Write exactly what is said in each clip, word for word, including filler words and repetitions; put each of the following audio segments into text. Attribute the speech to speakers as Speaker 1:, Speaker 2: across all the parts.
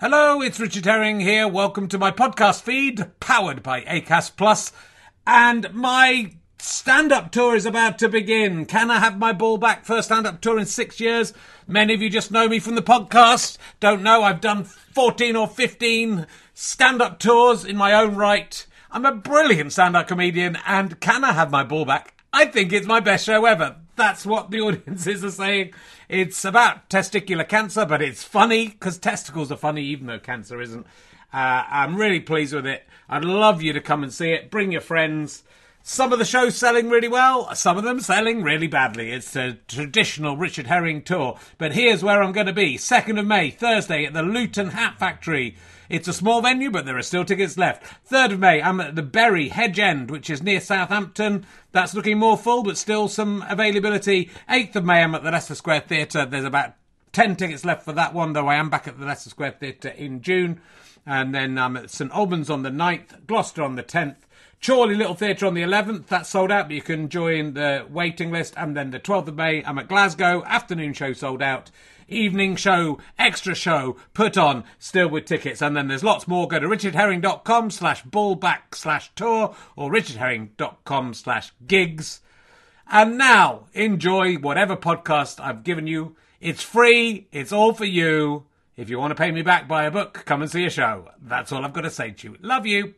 Speaker 1: Hello, it's Richard Herring here. Welcome to my podcast feed, powered by Acast Plus. And my stand-up tour is about to begin. Can I have my ball back? First stand-up tour in six years. Many of you just know me from the podcast. Don't know, I've done fourteen or fifteen stand-up tours in my own right. I'm a brilliant stand-up comedian, and can I have my ball back? I think it's my best show ever. That's what the audiences are saying. It's about testicular cancer, but it's funny, because testicles are funny, even though cancer isn't. Uh, I'm really pleased with it. I'd love you to come and see it. Bring your friends. Some of the shows selling really well, some of them selling really badly. It's a traditional Richard Herring tour. But here's where I'm going to be. second of May, Thursday, at the Luton Hat Factory. It's a small venue, but there are still tickets left. third of May, I'm at the Bury Hedge End, which is near Southampton. That's looking more full, but still some availability. eighth of May, I'm at the Leicester Square Theatre. There's about ten tickets left for that one, though I am back at the Leicester Square Theatre in June. And then I'm at St Albans on the ninth, Gloucester on the tenth. Chorley Little Theatre on the eleventh, that's sold out, but you can join the waiting list. And then the twelfth of May, I'm at Glasgow, afternoon show sold out. Evening show, extra show, put on, still with tickets. And then there's lots more. Go to richardherring.com slash ballback slash tour or richardherring.com slash gigs. And now, enjoy whatever podcast I've given you. It's free, it's all for you. If you want to pay me back, buy a book, come and see a show. That's all I've got to say to you. Love you.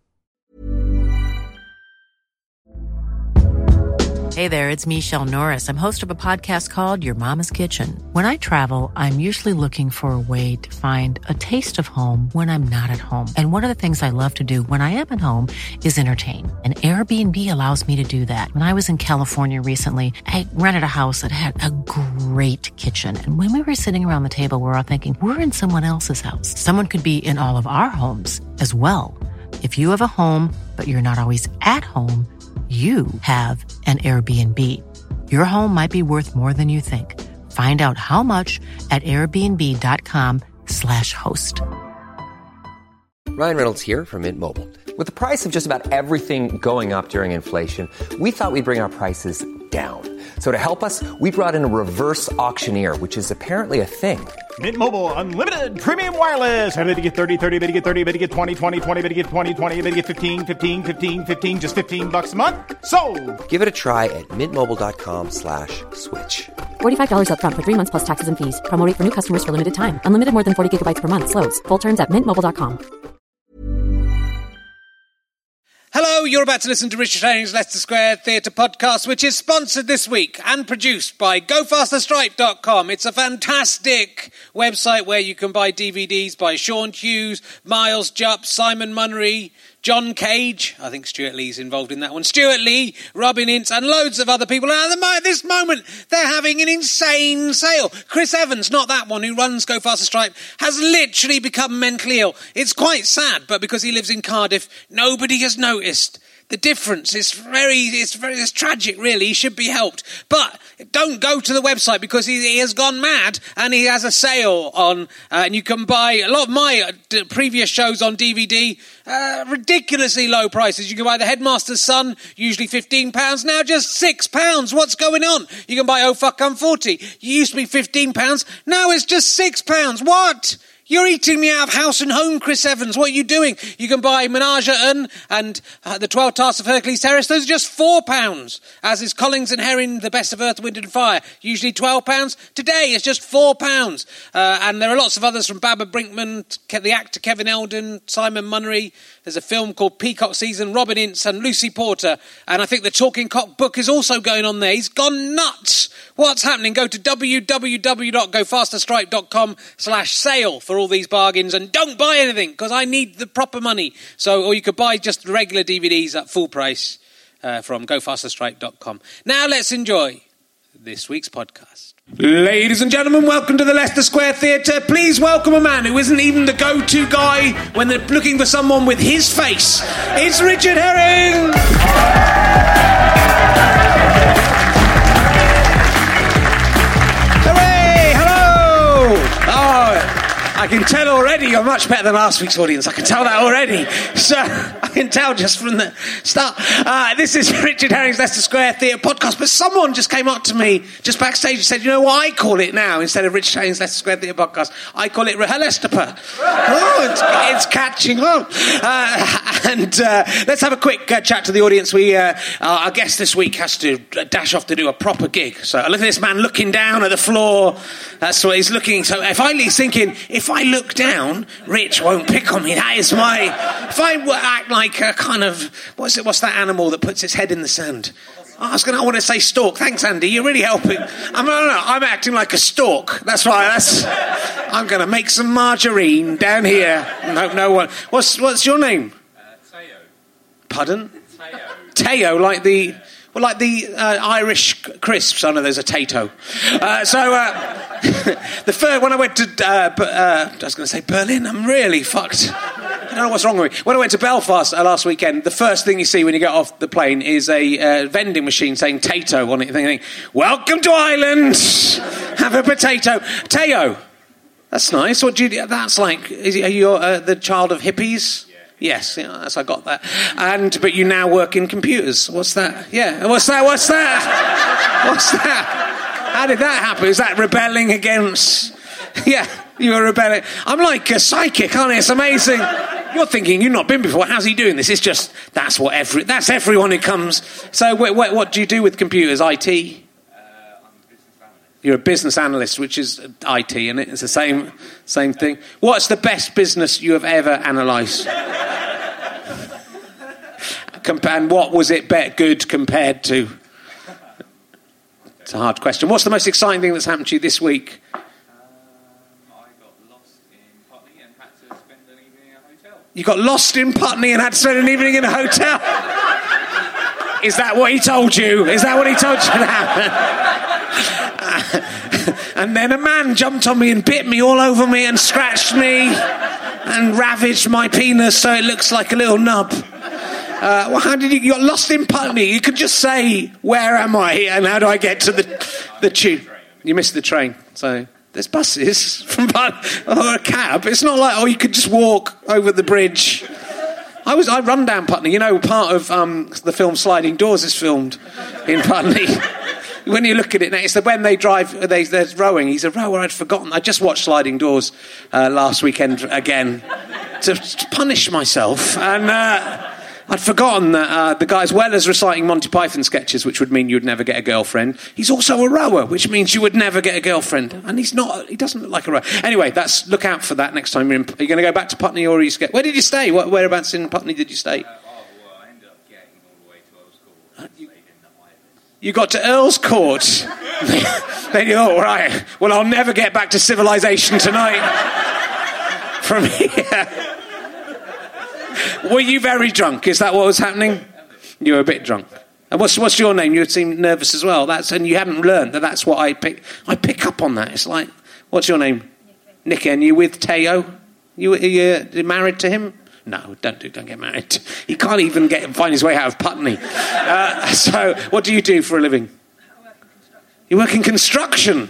Speaker 2: Hey there, it's Michelle Norris. I'm host of a podcast called Your Mama's Kitchen. When I travel, I'm usually looking for a way to find a taste of home when I'm not at home. And one of the things I love to do when I am at home is entertain. And Airbnb allows me to do that. When I was in California recently, I rented a house that had a great kitchen. And when we were sitting around the table, we were all thinking, we're in someone else's house. Someone could be in all of our homes as well. If you have a home, but you're not always at home, you have an Airbnb. Your home might be worth more than you think. Find out how much at airbnb.com slash host.
Speaker 3: Ryan Reynolds here from Mint Mobile. With the price of just about everything going up during inflation, we thought we'd bring our prices down. So to help us, we brought in a reverse auctioneer, which is apparently a thing.
Speaker 4: Mint Mobile Unlimited Premium Wireless. How to get thirty, thirty, how to get thirty, how to get twenty, twenty, twenty, how to get twenty, twenty, how to get fifteen, fifteen, fifteen, fifteen, just fifteen bucks a month? Sold!
Speaker 3: Give it a try at mintmobile.com slash switch.
Speaker 5: forty-five dollars up front for three months plus taxes and fees. Promo rate for new customers for limited time. Unlimited more than forty gigabytes per month. Slows full terms at mint mobile dot com.
Speaker 1: Hello, you're about to listen to Richard Herring's Leicester Square Theatre podcast, which is sponsored this week and produced by go faster stripe dot com. It's a fantastic website where you can buy D V Ds by Sean Hughes, Miles Jupp, Simon Munnery, John Cage, I think Stuart Lee's involved in that one, Stuart Lee, Robin Ince, and loads of other people. And at this moment, they're having an insane sale. Chris Evans, not that one, who runs Go Faster Stripe, has literally become mentally ill. It's quite sad, but because he lives in Cardiff, nobody has noticed. The difference is very, it's very, it's tragic, really. He should be helped. But don't go to the website because he, he has gone mad and he has a sale on, uh, and you can buy a lot of my uh, previous shows on D V D, uh, ridiculously low prices. You can buy The Headmaster's Son, usually fifteen pounds, now just six pounds. What's going on? You can buy Oh Fuck I'm forty. You used to be fifteen pounds, now it's just six pounds. What? You're eating me out of house and home, Chris Evans. What are you doing? You can buy Menage a Un and uh, The Twelve Tasks of Hercules Terrace. Those are just four pounds. As is Collins and Herring, The Best of Earth, Wind and Fire. Usually twelve pounds. Today it's just four pounds. Uh, and there are lots of others from Baba Brinkman, the actor Kevin Eldon, Simon Munnery. There's a film called Peacock Season, Robin Ince and Lucy Porter. And I think the Talking Cock book is also going on there. He's gone nuts. What's happening? Go to www.gofasterstripe.com slash sale for all these bargains, and don't buy anything because I need the proper money. So, or you could buy just regular D V Ds at full price uh, from go faster stripe dot com. Now let's enjoy this week's podcast. Ladies and gentlemen, welcome to the Leicester Square Theatre. Please welcome a man who isn't even the go-to guy when they're looking for someone with his face. It's Richard Herring! Hooray! Hello! Oh,
Speaker 6: I can tell already you're much better than last week's audience. I can tell that already. So I can tell just from the start. Uh, this is Richard Herring's Leicester Square Theatre podcast. But someone just came up to me just backstage and said, you know what I call it now instead of Richard Herring's Leicester Square Theatre podcast? I call it Rehelestapa. Oh, it's, it's catching on. Uh, and uh, let's have a quick uh, chat to the audience. We, uh, our guest this week has to dash off to do a proper gig. So look at this man looking down at the floor. That's what he's looking. So if I, he's thinking, if I look down, Rich won't pick on me. That is my... If I act like a kind of... What's it? What's that animal that puts its head in the sand? Oh, I was going to... I want to say stork. Thanks, Andy. You're really helping. I'm, no, no, I'm acting like a stork. That's right. That's... I'm going to make some margarine down here. No, no one... What's, what's your name?
Speaker 7: Uh, Teo.
Speaker 6: Pardon?
Speaker 7: Teo.
Speaker 6: Teo, like the... Well, like the uh, Irish crisps. I know there's a Tato. Uh, so, uh, the first, when I went to, uh, uh, I was going to say Berlin, I'm really fucked. I don't know what's wrong with me. When I went to Belfast uh, last weekend, the first thing you see when you get off the plane is a uh, vending machine saying Tato on it. Thinking, welcome to Ireland. Have a potato. Teo. That's nice. What do you do? That's like, is, are you uh, the child of hippies? Yes, yeah, that's, I got that. And but you now work in computers. What's that? Yeah, what's that? What's that? What's that? How did that happen? Is that rebelling against? Yeah, you were rebelling. I'm like a psychic, aren't I? It's amazing. You're thinking you've not been before. How's he doing this? It's just that's what every that's everyone who comes. So what, what, what do you do with computers? I T. You're a business analyst, which is I T, and it's the same same thing. What's the best business you have ever analysed? And what was it bet good compared to? It's a hard question. What's the most exciting thing that's happened to you this week?
Speaker 7: Um, I got lost in Putney and had to spend an evening in a hotel.
Speaker 6: You got lost in Putney and had to spend an evening in a hotel? Is that what he told you? Is that what he told you to happen? And then a man jumped on me and bit me all over me and scratched me and ravaged my penis so it looks like a little nub. Uh, well, how did you... You got lost in Putney. You could just say, where am I and how do I get to the, the tube? You missed the train. So there's buses from Putney, or a cab. It's not like, oh, you could just walk over the bridge. I was I run down Putney. You know, part of um, the film Sliding Doors is filmed in Putney. When you look at it now, it's the, when they drive, they, they're rowing. He's a rower. I'd forgotten. I just watched Sliding Doors uh, last weekend again to, to punish myself. And uh, I'd forgotten that uh, the guy, as well as reciting Monty Python sketches, which would mean you'd never get a girlfriend, he's also a rower, which means you would never get a girlfriend. And he's not, he doesn't look like a rower. Anyway, that's look out for that next time you're in. Are you going to go back to Putney or are you scared? Where did you stay? What, whereabouts in Putney did you stay?
Speaker 7: Uh, oh, well, I ended up getting all the way to Earl's Court.
Speaker 6: Uh, you,
Speaker 7: in the Highlands.
Speaker 6: you got to Earl's Court. Then you thought, right, well, I'll never get back to civilization tonight. From here. Were you very drunk? Is that what was happening? You were a bit drunk. And what's what's your name? You seem nervous as well. That's and you hadn't learned that that's what I pick. I pick up on that. It's like, what's your name? Nicky. And you with Teo? You are you married to him? No, don't do. Don't get married. He can't even get find his way out of Putney. Uh, so, what do you do for a living?
Speaker 8: I work in construction.
Speaker 6: You work in construction.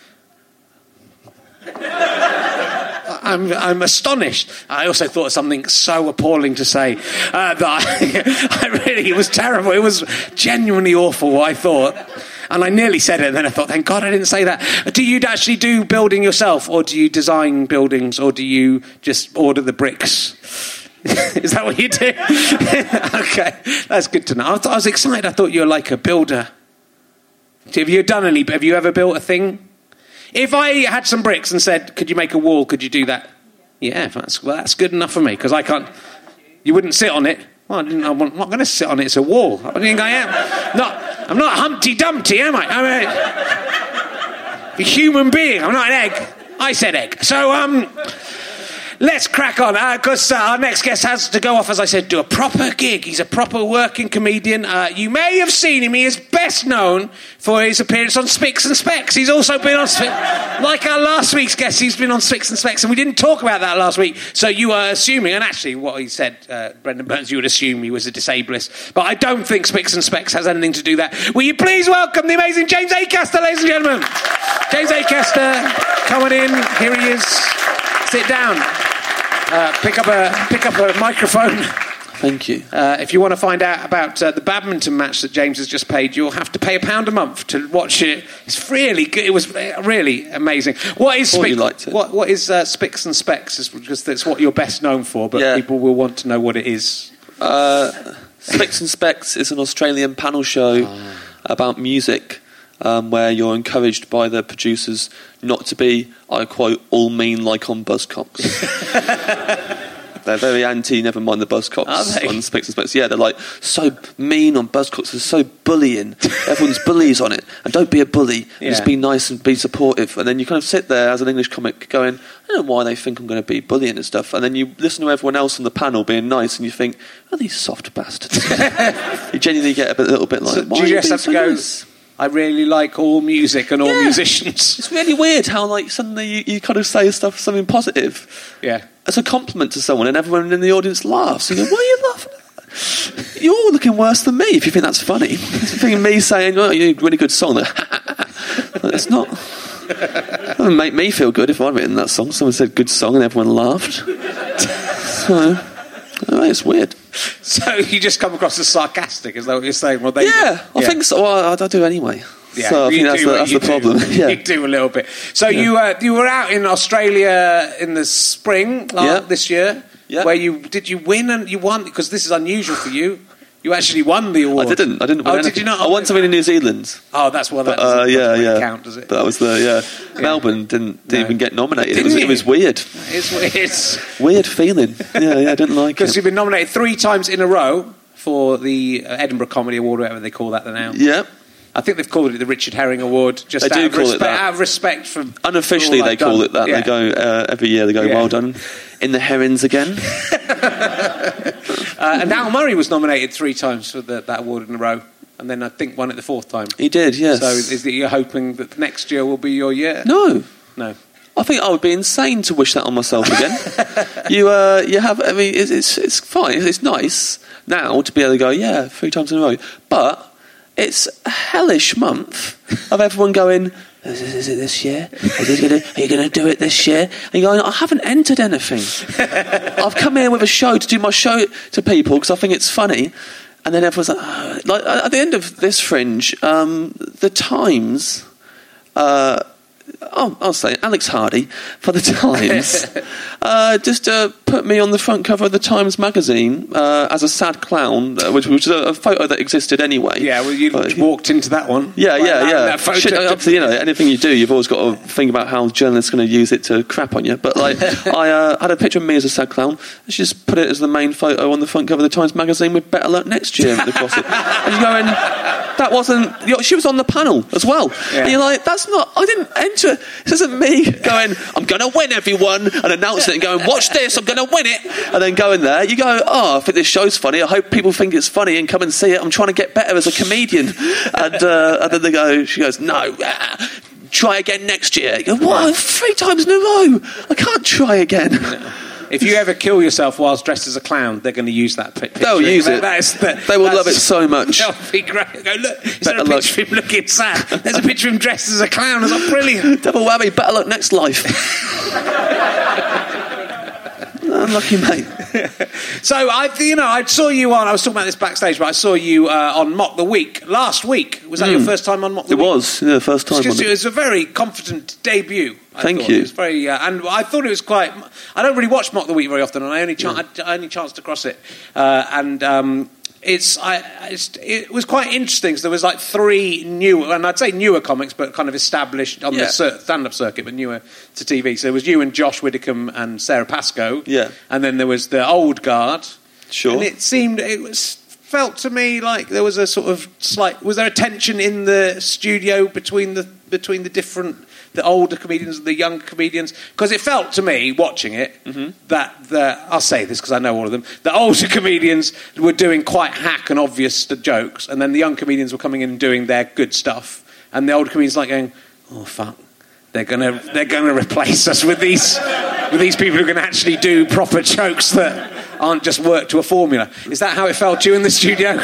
Speaker 6: I'm, I'm astonished. I also thought of something so appalling to say uh, that I, I really, it was terrible. It was genuinely awful what I thought. And I nearly said it, and then I thought, thank God I didn't say that. Do you actually do building yourself, or do you design buildings, or do you just order the bricks? Is that what you do? Okay, that's good to know. I, th- I was excited. I thought you were like a builder. Have you done any, have you ever built a thing? If I had some bricks and said, could you make a wall, could you do that? Yeah, yeah that's, well, that's good enough for me, because I can't... You wouldn't sit on it. Well, I didn't, I'm not going to sit on it, it's a wall. I think I am. Not, I'm not Humpty Dumpty, am I? I'm a, a human being, I'm not an egg. I said egg. So, um... let's crack on, because uh, uh, our next guest has to go off, as I said, do a proper gig. He's a proper working comedian. Uh, you may have seen him. He is best known for his appearance on Spicks and Specks. He's also been on Spicks. Like our last week's guest, he's been on Spicks and Specks, and we didn't talk about that last week, so you are assuming, and actually what he said, uh, Brendan Burns, you would assume he was a disablist, but I don't think Spicks and Specks has anything to do that. Will you please welcome the amazing James Acaster, ladies and gentlemen? James Acaster, coming in. Here he is. Sit down. Uh, pick up a pick up a microphone.
Speaker 8: Thank you.
Speaker 6: Uh, if you want to find out about uh, the badminton match that James has just paid, you'll have to pay a pound a month to watch it. It's really good. It was really amazing. What is
Speaker 8: Thought you
Speaker 6: Spic-
Speaker 8: liked it.
Speaker 6: What what is uh, Spicks and Specs? Is because that's what you're best known for, but
Speaker 8: Yeah.
Speaker 6: people will want to know what it is.
Speaker 8: Uh, Spicks and Specs is an Australian panel show about music, um, where you're encouraged by the producers not to be, I quote, all mean like on Buzzcocks. They're very anti, never mind the Buzzcocks
Speaker 6: Are they?
Speaker 8: on Spicks and Specs. Yeah, they're like, so mean on Buzzcocks, they're so bullying. Everyone's bullies on it. And don't be a bully.
Speaker 6: Yeah.
Speaker 8: Just be nice and be supportive. And then you kind of sit there as an English comic going, I don't know why they think I'm going to be bullying and stuff. And then you listen to everyone else on the panel being nice and you think, oh, these soft bastards. You genuinely get a, bit, a little bit like,
Speaker 6: So
Speaker 8: why
Speaker 6: do
Speaker 8: are
Speaker 6: you
Speaker 8: you
Speaker 6: just
Speaker 8: being
Speaker 6: have
Speaker 8: so
Speaker 6: to go?
Speaker 8: nice?
Speaker 6: I really like all music and all
Speaker 8: Yeah.
Speaker 6: musicians.
Speaker 8: It's really weird how like suddenly you, you kind of say stuff, something positive
Speaker 6: Yeah.
Speaker 8: as a compliment to someone, and everyone in the audience laughs. You go, "Why are you laughing at that? You're all looking worse than me if you think that's funny." If you think me saying, "Oh, you're a really good song," like, it's not. It doesn't make me feel good if I'd written that song. Someone said "good song" and everyone laughed. So, oh, it's weird.
Speaker 6: So you just come across as sarcastic, is that what you're saying? Well, they,
Speaker 8: Yeah, I think so. Well, I, I do anyway.
Speaker 6: Yeah,
Speaker 8: so I
Speaker 6: you
Speaker 8: think that's
Speaker 6: do
Speaker 8: the,
Speaker 6: what
Speaker 8: that's
Speaker 6: you
Speaker 8: the
Speaker 6: do.
Speaker 8: problem. Yeah.
Speaker 6: You do a little bit. So you uh, you were out in Australia in the spring uh,
Speaker 8: Yeah.
Speaker 6: this year,
Speaker 8: Yeah.
Speaker 6: where you did you win and you won, because this is unusual for you. You actually won the award.
Speaker 8: I didn't. I didn't. Win
Speaker 6: Oh,
Speaker 8: anything.
Speaker 6: did you not?
Speaker 8: I won something in New Zealand.
Speaker 6: Oh, that's one. That
Speaker 8: Uh,
Speaker 6: doesn't,
Speaker 8: yeah,
Speaker 6: doesn't really
Speaker 8: yeah.
Speaker 6: count, does it?
Speaker 8: But that was the yeah. Melbourne didn't, didn't
Speaker 6: No.
Speaker 8: even get nominated.
Speaker 6: Didn't
Speaker 8: it was
Speaker 6: you?
Speaker 8: it was weird,
Speaker 6: It's it's
Speaker 8: weird feeling. Yeah, yeah. I didn't like
Speaker 6: because
Speaker 8: it.
Speaker 6: you've been nominated three times in a row for the uh, Edinburgh Comedy Award, whatever they call that now.
Speaker 8: Yeah,
Speaker 6: I think they've called it the Richard Herring Award. Just
Speaker 8: They
Speaker 6: out
Speaker 8: do
Speaker 6: of
Speaker 8: call it
Speaker 6: respect,
Speaker 8: that.
Speaker 6: out of respect for
Speaker 8: unofficially
Speaker 6: for all
Speaker 8: they
Speaker 6: I've
Speaker 8: call
Speaker 6: done.
Speaker 8: it that.
Speaker 6: Yeah.
Speaker 8: They go uh, every year. They go,
Speaker 6: Yeah.
Speaker 8: well done, in the herrings again.
Speaker 6: Uh, and Al Murray was nominated three times for the, that award in a row, and then I think won it the fourth time.
Speaker 8: He did, yes.
Speaker 6: So is it you're hoping that next year will be your year?
Speaker 8: No,
Speaker 6: No.
Speaker 8: I think I would be insane to wish that on myself again. you, uh, you have. I mean, it's it's, it's fine. It's, it's nice now to be able to go, yeah, three times in a row. But it's a hellish month of everyone going, Is, is, is it this year? Is it gonna, are you going to do it this year? And you're going, I haven't entered anything. I've come here with a show to do my show to people because I think it's funny. And then everyone's like, oh. Like at the end of this Fringe, um, the Times, uh, oh, I'll say Alex Hardy for the Times, uh, just uh, put me on the front cover of the Times magazine uh, as a sad clown, uh, which, which was a, a photo that existed anyway.
Speaker 6: Yeah, well, you
Speaker 8: But-
Speaker 6: walked into that one.
Speaker 8: Yeah,
Speaker 6: Like
Speaker 8: yeah,
Speaker 6: that-
Speaker 8: yeah.
Speaker 6: That photo.
Speaker 8: Shit, obviously, you know, anything you do, you've always got to think about how journalists are going to use it to crap on you. But like, I uh, had a picture of me as a sad clown. And she just put it as the main photo on the front cover of the Times magazine with "Better luck next year" across it. And you're going, that wasn't. You know, she was on the panel as well.
Speaker 6: Yeah.
Speaker 8: And you're like, that's not. I didn't enter. This isn't me going, I'm going to win, everyone, and announcing it and going, watch this, I'm going to win it. And then going there, you go, oh, I think this show's funny. I hope people think it's funny and come and see it. I'm trying to get better as a comedian. And, uh, and then they go, she goes, no, ah, try again next year. You go, what? Three times in a row? I can't try again.
Speaker 6: If you ever kill yourself whilst dressed as a clown, they're going to use that picture.
Speaker 8: They'll use
Speaker 6: That-
Speaker 8: it.
Speaker 6: that is the-
Speaker 8: They will
Speaker 6: that's-
Speaker 8: love it so much.
Speaker 6: That'll be great. Go, look, is there a
Speaker 8: Better luck.
Speaker 6: picture of him looking sad? There's a picture of him dressed as a clown. Is that brilliant?
Speaker 8: Double whammy, better luck next life. Unlucky, mate.
Speaker 6: So I, you know, I saw you on. I was talking about this backstage, but I saw you uh, on Mock the Week last week. Was that your first time on Mock the
Speaker 8: It
Speaker 6: Week?
Speaker 8: was, yeah, first time on
Speaker 6: Because
Speaker 8: it.
Speaker 6: it was a very confident debut. I
Speaker 8: Thank
Speaker 6: thought.
Speaker 8: you.
Speaker 6: It was very, uh, and I thought it was quite. I don't really watch Mock the Week very often, and I only chan- I only chanced to cross it, uh, and. Um, It's, I, it's, it was quite interesting because there was like three new, and I'd say newer comics, but kind of established on
Speaker 8: Yeah.
Speaker 6: the cir- stand-up circuit, but newer to T V. So it was you and Josh Widdicombe and Sarah Pascoe.
Speaker 8: Yeah.
Speaker 6: And then there was the old guard.
Speaker 8: Sure.
Speaker 6: And it seemed, it was felt to me like there was a sort of slight, was there a tension in the studio between the between the different, the older comedians and the younger comedians? Because it felt to me, watching it,
Speaker 8: Mm-hmm.
Speaker 6: that the, I'll say this because I know all of them, the older comedians were doing quite hack and obvious jokes, and then the young comedians were coming in and doing their good stuff, and the older comedians like going, oh fuck, they're gonna they're gonna replace us with these with these people who can actually do proper jokes that aren't just work to a formula. Is that how it felt to you in the studio?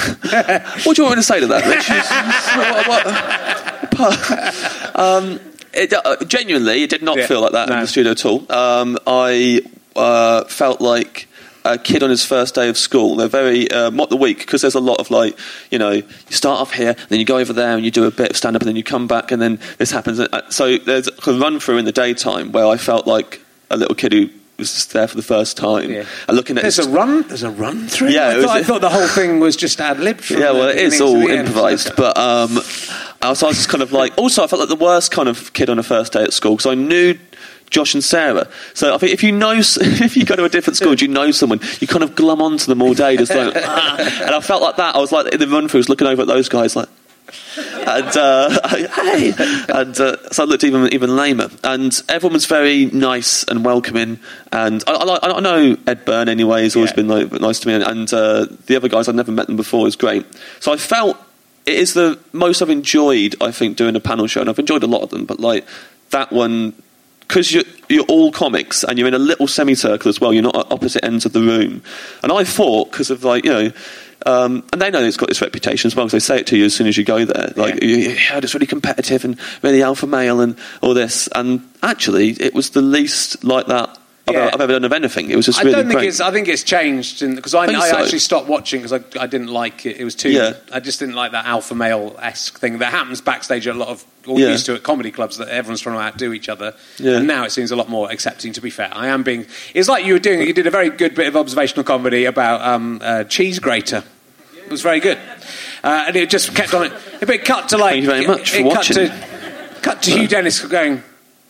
Speaker 8: What do you want me to say to that, Rich? what, what, um, it, uh, genuinely, it did not
Speaker 6: Yeah.
Speaker 8: feel like that
Speaker 6: No.
Speaker 8: in the studio at all. Um, I uh, felt like a kid on his first day of school. They're very uh, mock the week, because there's a lot of like, you know, you start off here, then you go over there and you do a bit of stand up, and then you come back, and then this happens. So there's a run through in the daytime where I felt like a little kid who was just there for the first time,
Speaker 6: Yeah.
Speaker 8: and looking at
Speaker 6: There's
Speaker 8: his,
Speaker 6: a run. There's a run through.
Speaker 8: Yeah,
Speaker 6: I
Speaker 8: it was
Speaker 6: thought, I
Speaker 8: a-
Speaker 6: thought the whole thing was just ad lib.
Speaker 8: yeah, well, it is all improvised, but um, I was, I was just kind of like. Also, I felt like the worst kind of kid on a first day at school, because I knew Josh and Sarah. So I think if you know, if you go to a different school and you know someone, you kind of glum onto them all day, just like. Ah. And I felt like that. I was like in the run through, was looking over at those guys like. And uh, hey, and uh, so I looked even even lamer. And everyone was very nice and welcoming. And I, I, I know Ed Byrne anyway. He's always
Speaker 6: Yeah.
Speaker 8: been like, nice to me. And, and uh, the other guys, I'd never met them before. Is great. So I felt it is the most I've enjoyed. I think doing a panel show, and I've enjoyed a lot of them. But like that one, because you're, you're all comics and you're in a little semicircle as well. You're not at opposite ends of the room. And I thought, because of like you know. Um, and they know it's got this reputation as well, because they say it to you as soon as you go there. Like,
Speaker 6: Yeah.
Speaker 8: you, you heard it's really competitive and really alpha male and all this. And actually, it was the least like that I've,
Speaker 6: Yeah.
Speaker 8: I've ever done of anything. It was just
Speaker 6: I
Speaker 8: really
Speaker 6: don't think
Speaker 8: great.
Speaker 6: it's. I think it's changed because I,
Speaker 8: Think
Speaker 6: I
Speaker 8: so.
Speaker 6: actually stopped watching because I, I didn't like it. It was too.
Speaker 8: Yeah.
Speaker 6: I just didn't like that alpha male esque thing that happens backstage at a lot of. Or
Speaker 8: Yeah.
Speaker 6: used to at comedy clubs that everyone's trying to outdo each other.
Speaker 8: Yeah.
Speaker 6: And now it seems a lot more accepting. To be fair, I am being. It's like you were doing. You did a very good bit of observational comedy about um, uh, cheese grater. It was very good, uh, and it just kept on. It, it cut to like.
Speaker 8: Thank you very much for
Speaker 6: it
Speaker 8: watching.
Speaker 6: Cut to, cut to Hugh Dennis going.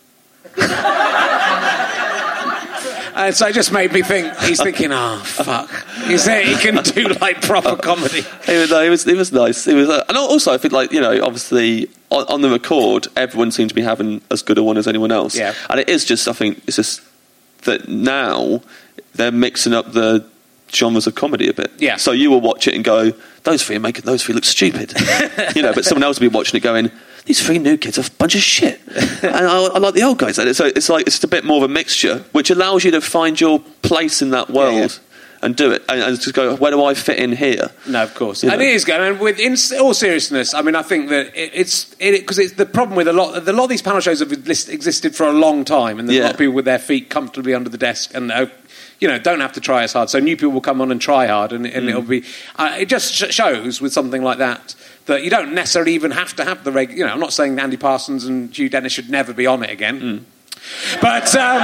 Speaker 6: And so it just made me think, he's thinking, oh, fuck. He's there, he can do, like, proper comedy.
Speaker 8: It was, it was, it was nice. It was, uh, and also, I think, like, you know, obviously, on, on the record, everyone seemed to be having as good a one as anyone else.
Speaker 6: Yeah.
Speaker 8: And it is just, I think, it's just that now they're mixing up the genres of comedy a bit.
Speaker 6: Yeah.
Speaker 8: So you will watch it and go, those three are making those three look stupid. You know, but someone else will be watching it going, these three new kids are a bunch of shit. And I, I like the old guys. So it's like it's just a bit more of a mixture, which allows you to find your place in that world.
Speaker 6: Yeah, yeah.
Speaker 8: And do it, and, and just go. Where do I fit in here?
Speaker 6: No, of course,
Speaker 8: You
Speaker 6: and
Speaker 8: know.
Speaker 6: it is good. And with in all seriousness, I mean, I think that it, it's because it, it's the problem with a lot. A lot of these panel shows have exist- existed for a long time, and there's a
Speaker 8: Yeah.
Speaker 6: lot of people with their feet comfortably under the desk, and uh, you know, don't have to try as hard. So new people will come on and try hard, and, and
Speaker 8: Mm.
Speaker 6: it'll be. Uh, it just sh- shows with something like that that you don't necessarily even have to have the reg. You know, I'm not saying Andy Parsons and Hugh Dennis should never be on it again,
Speaker 8: Mm.
Speaker 6: but um,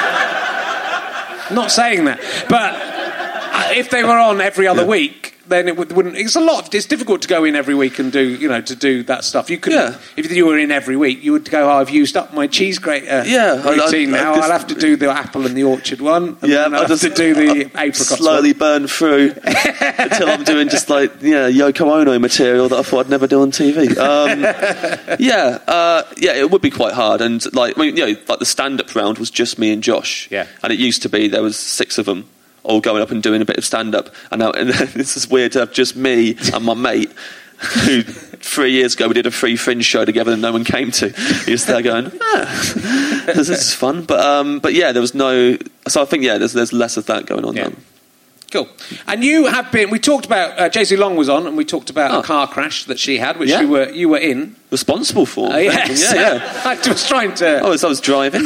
Speaker 6: not saying that, but. If they were on every other
Speaker 8: Yeah.
Speaker 6: week, then it would, wouldn't. It's a lot. It's difficult to go in every week and do, you know, to do that stuff. You could,
Speaker 8: Yeah.
Speaker 6: if you were in every week, you would go, oh, I've used up my cheese grater
Speaker 8: Yeah, I-
Speaker 6: routine
Speaker 8: I- I
Speaker 6: now.
Speaker 8: just-
Speaker 6: I'll have to do the apple and the orchard one. And
Speaker 8: Yeah,
Speaker 6: then I'll
Speaker 8: I
Speaker 6: have
Speaker 8: just
Speaker 6: to do the
Speaker 8: I
Speaker 6: apricot
Speaker 8: slowly
Speaker 6: one.
Speaker 8: burn through until I'm doing just like yeah Yoko Ono material that I thought I'd never do on T V. Um, yeah, uh, yeah, it would be quite hard, and like I mean, you know, like the stand-up round was just me and Josh.
Speaker 6: Yeah.
Speaker 8: And it used to be there was six of them all going up and doing a bit of stand-up, and now and this is weird to have just me and my mate. Who three years ago we did a free Fringe show together and no one came to. He was there going, ah, this is fun. But um, but yeah, there was no. So I think yeah, there's there's less of that going on
Speaker 6: Yeah.
Speaker 8: now.
Speaker 6: Cool. And you have been. We talked about uh, Jay-Z Long was on, and we talked about
Speaker 8: Oh.
Speaker 6: a car crash that she had, which
Speaker 8: Yeah.
Speaker 6: you were you were in.
Speaker 8: Responsible for?
Speaker 6: Uh, yes.
Speaker 8: Yeah, yeah.
Speaker 6: I was trying to.
Speaker 8: I was I was driving.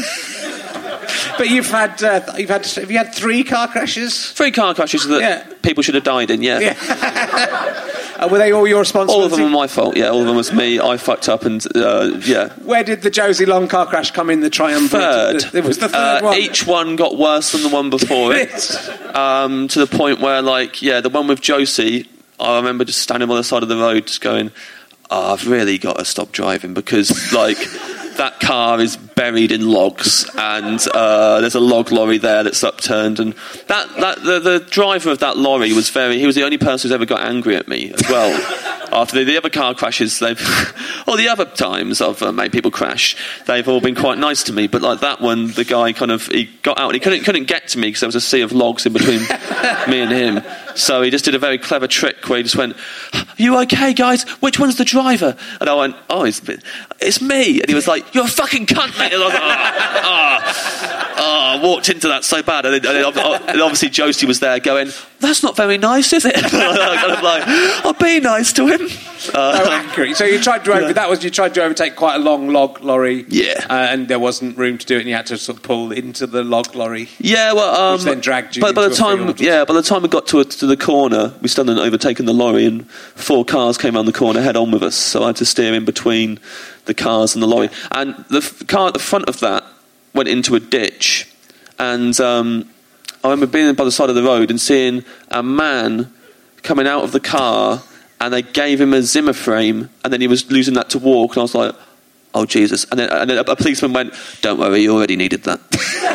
Speaker 6: But you've had uh, you've had have you had three car crashes?
Speaker 8: Three car crashes that
Speaker 6: Yeah.
Speaker 8: people should have died in. Yeah.
Speaker 6: Yeah. Uh, were they all your responsibility?
Speaker 8: All of them were my fault. Yeah, all of them was me. I fucked up, and uh, yeah.
Speaker 6: Where did the Josie Long car crash come in the triumvirate?
Speaker 8: Third.
Speaker 6: It was the third
Speaker 8: Uh,
Speaker 6: one.
Speaker 8: Each one got worse than the one before it. Um, to the point where, like, yeah, the one with Josie, I remember just standing by the side of the road, just going, oh, "I've really got to stop driving because, like." That car is buried in logs, and uh, there's a log lorry there that's upturned. And that, that the, the driver of that lorry was very. He was the only person who's ever got angry at me as well. After the, the other car crashes, they've, or the other times I've uh, made people crash, they've all been quite nice to me. But like that one, the guy kind of he got out and he couldn't couldn't get to me because there was a sea of logs in between me and him. So he just did a very clever trick where he just went, "Are you okay, guys? Which one's the driver?" And I went, "Oh, it's it's me." And he was like, "You're a fucking cunt, mate." And I was like, "Ah, ah." Oh, I walked into that so bad. And, then, and, then, and obviously Josie was there going, that's not very nice, is it? kind of like, I'll be nice to him. Uh,
Speaker 6: oh, accurate. So you tried to over, yeah. that was you tried to overtake quite a long log lorry.
Speaker 8: Yeah.
Speaker 6: Uh, and there wasn't room to do it, and you had to sort of pull into the log lorry.
Speaker 8: Yeah, well, um,
Speaker 6: which then dragged you.
Speaker 8: But by the time,
Speaker 6: field.
Speaker 8: yeah, by the time we got to a, to the corner, we still hadn't overtaken the lorry, and four cars came around the corner head on with us. So I had to steer in between the cars and the lorry, and the f- car at the front of that went into a ditch, and um, I remember being by the side of the road and seeing a man coming out of the car, and they gave him a Zimmer frame, and then he was losing that to walk, and I was like, oh Jesus. And then, and then a, a policeman went, don't worry, you already needed that.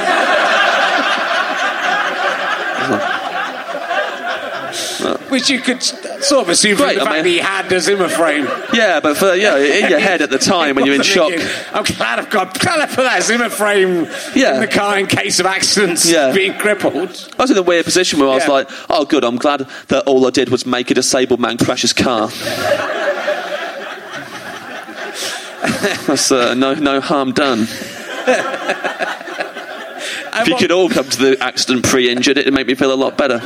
Speaker 6: Which you could sort of assume from the fact that he had a Zimmer frame.
Speaker 8: Yeah, but for, yeah, in your head at the time when you're in shock.
Speaker 6: I'm glad I've got glad I put that Zimmer frame yeah. in the car in case of accidents yeah. being crippled.
Speaker 8: I was in a weird position where I was
Speaker 6: yeah.
Speaker 8: like, oh good, I'm glad that all I did was make a disabled man crash his car. That's uh, no, no harm done. If you could all come to the accident pre-injured, it'd make me feel a lot better.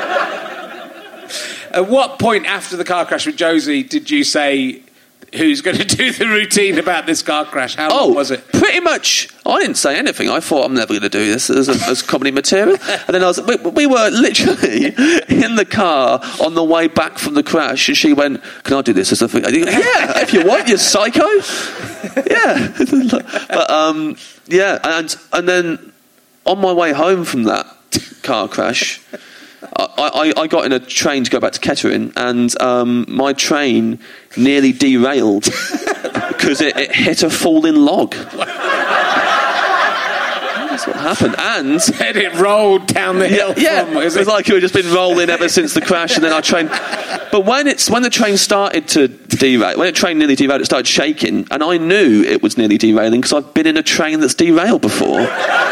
Speaker 6: At what point after the car crash with Josie did you say, who's going to do the routine about this car crash? How
Speaker 8: oh,
Speaker 6: long was it?
Speaker 8: Pretty much. I didn't say anything. I thought I'm never going to do this as, a, as comedy material. And then I was, we, we were literally in the car on the way back from the crash, and she went, "Can I do this as a thing?" I think, yeah, if you want, you psycho. Yeah, but um, yeah, and and then on my way home from that car crash, I, I, I got in a train to go back to Kettering, and um, my train nearly derailed because it, it hit a falling log. That's what happened. And
Speaker 6: then it rolled down the hill.
Speaker 8: Yeah,
Speaker 6: from,
Speaker 8: it was it? like it had just been rolling ever since the crash, and then our train. But when it's when the train started to derail, when the train nearly derailed, it started shaking, and I knew it was nearly derailing because I've been in a train that's derailed before.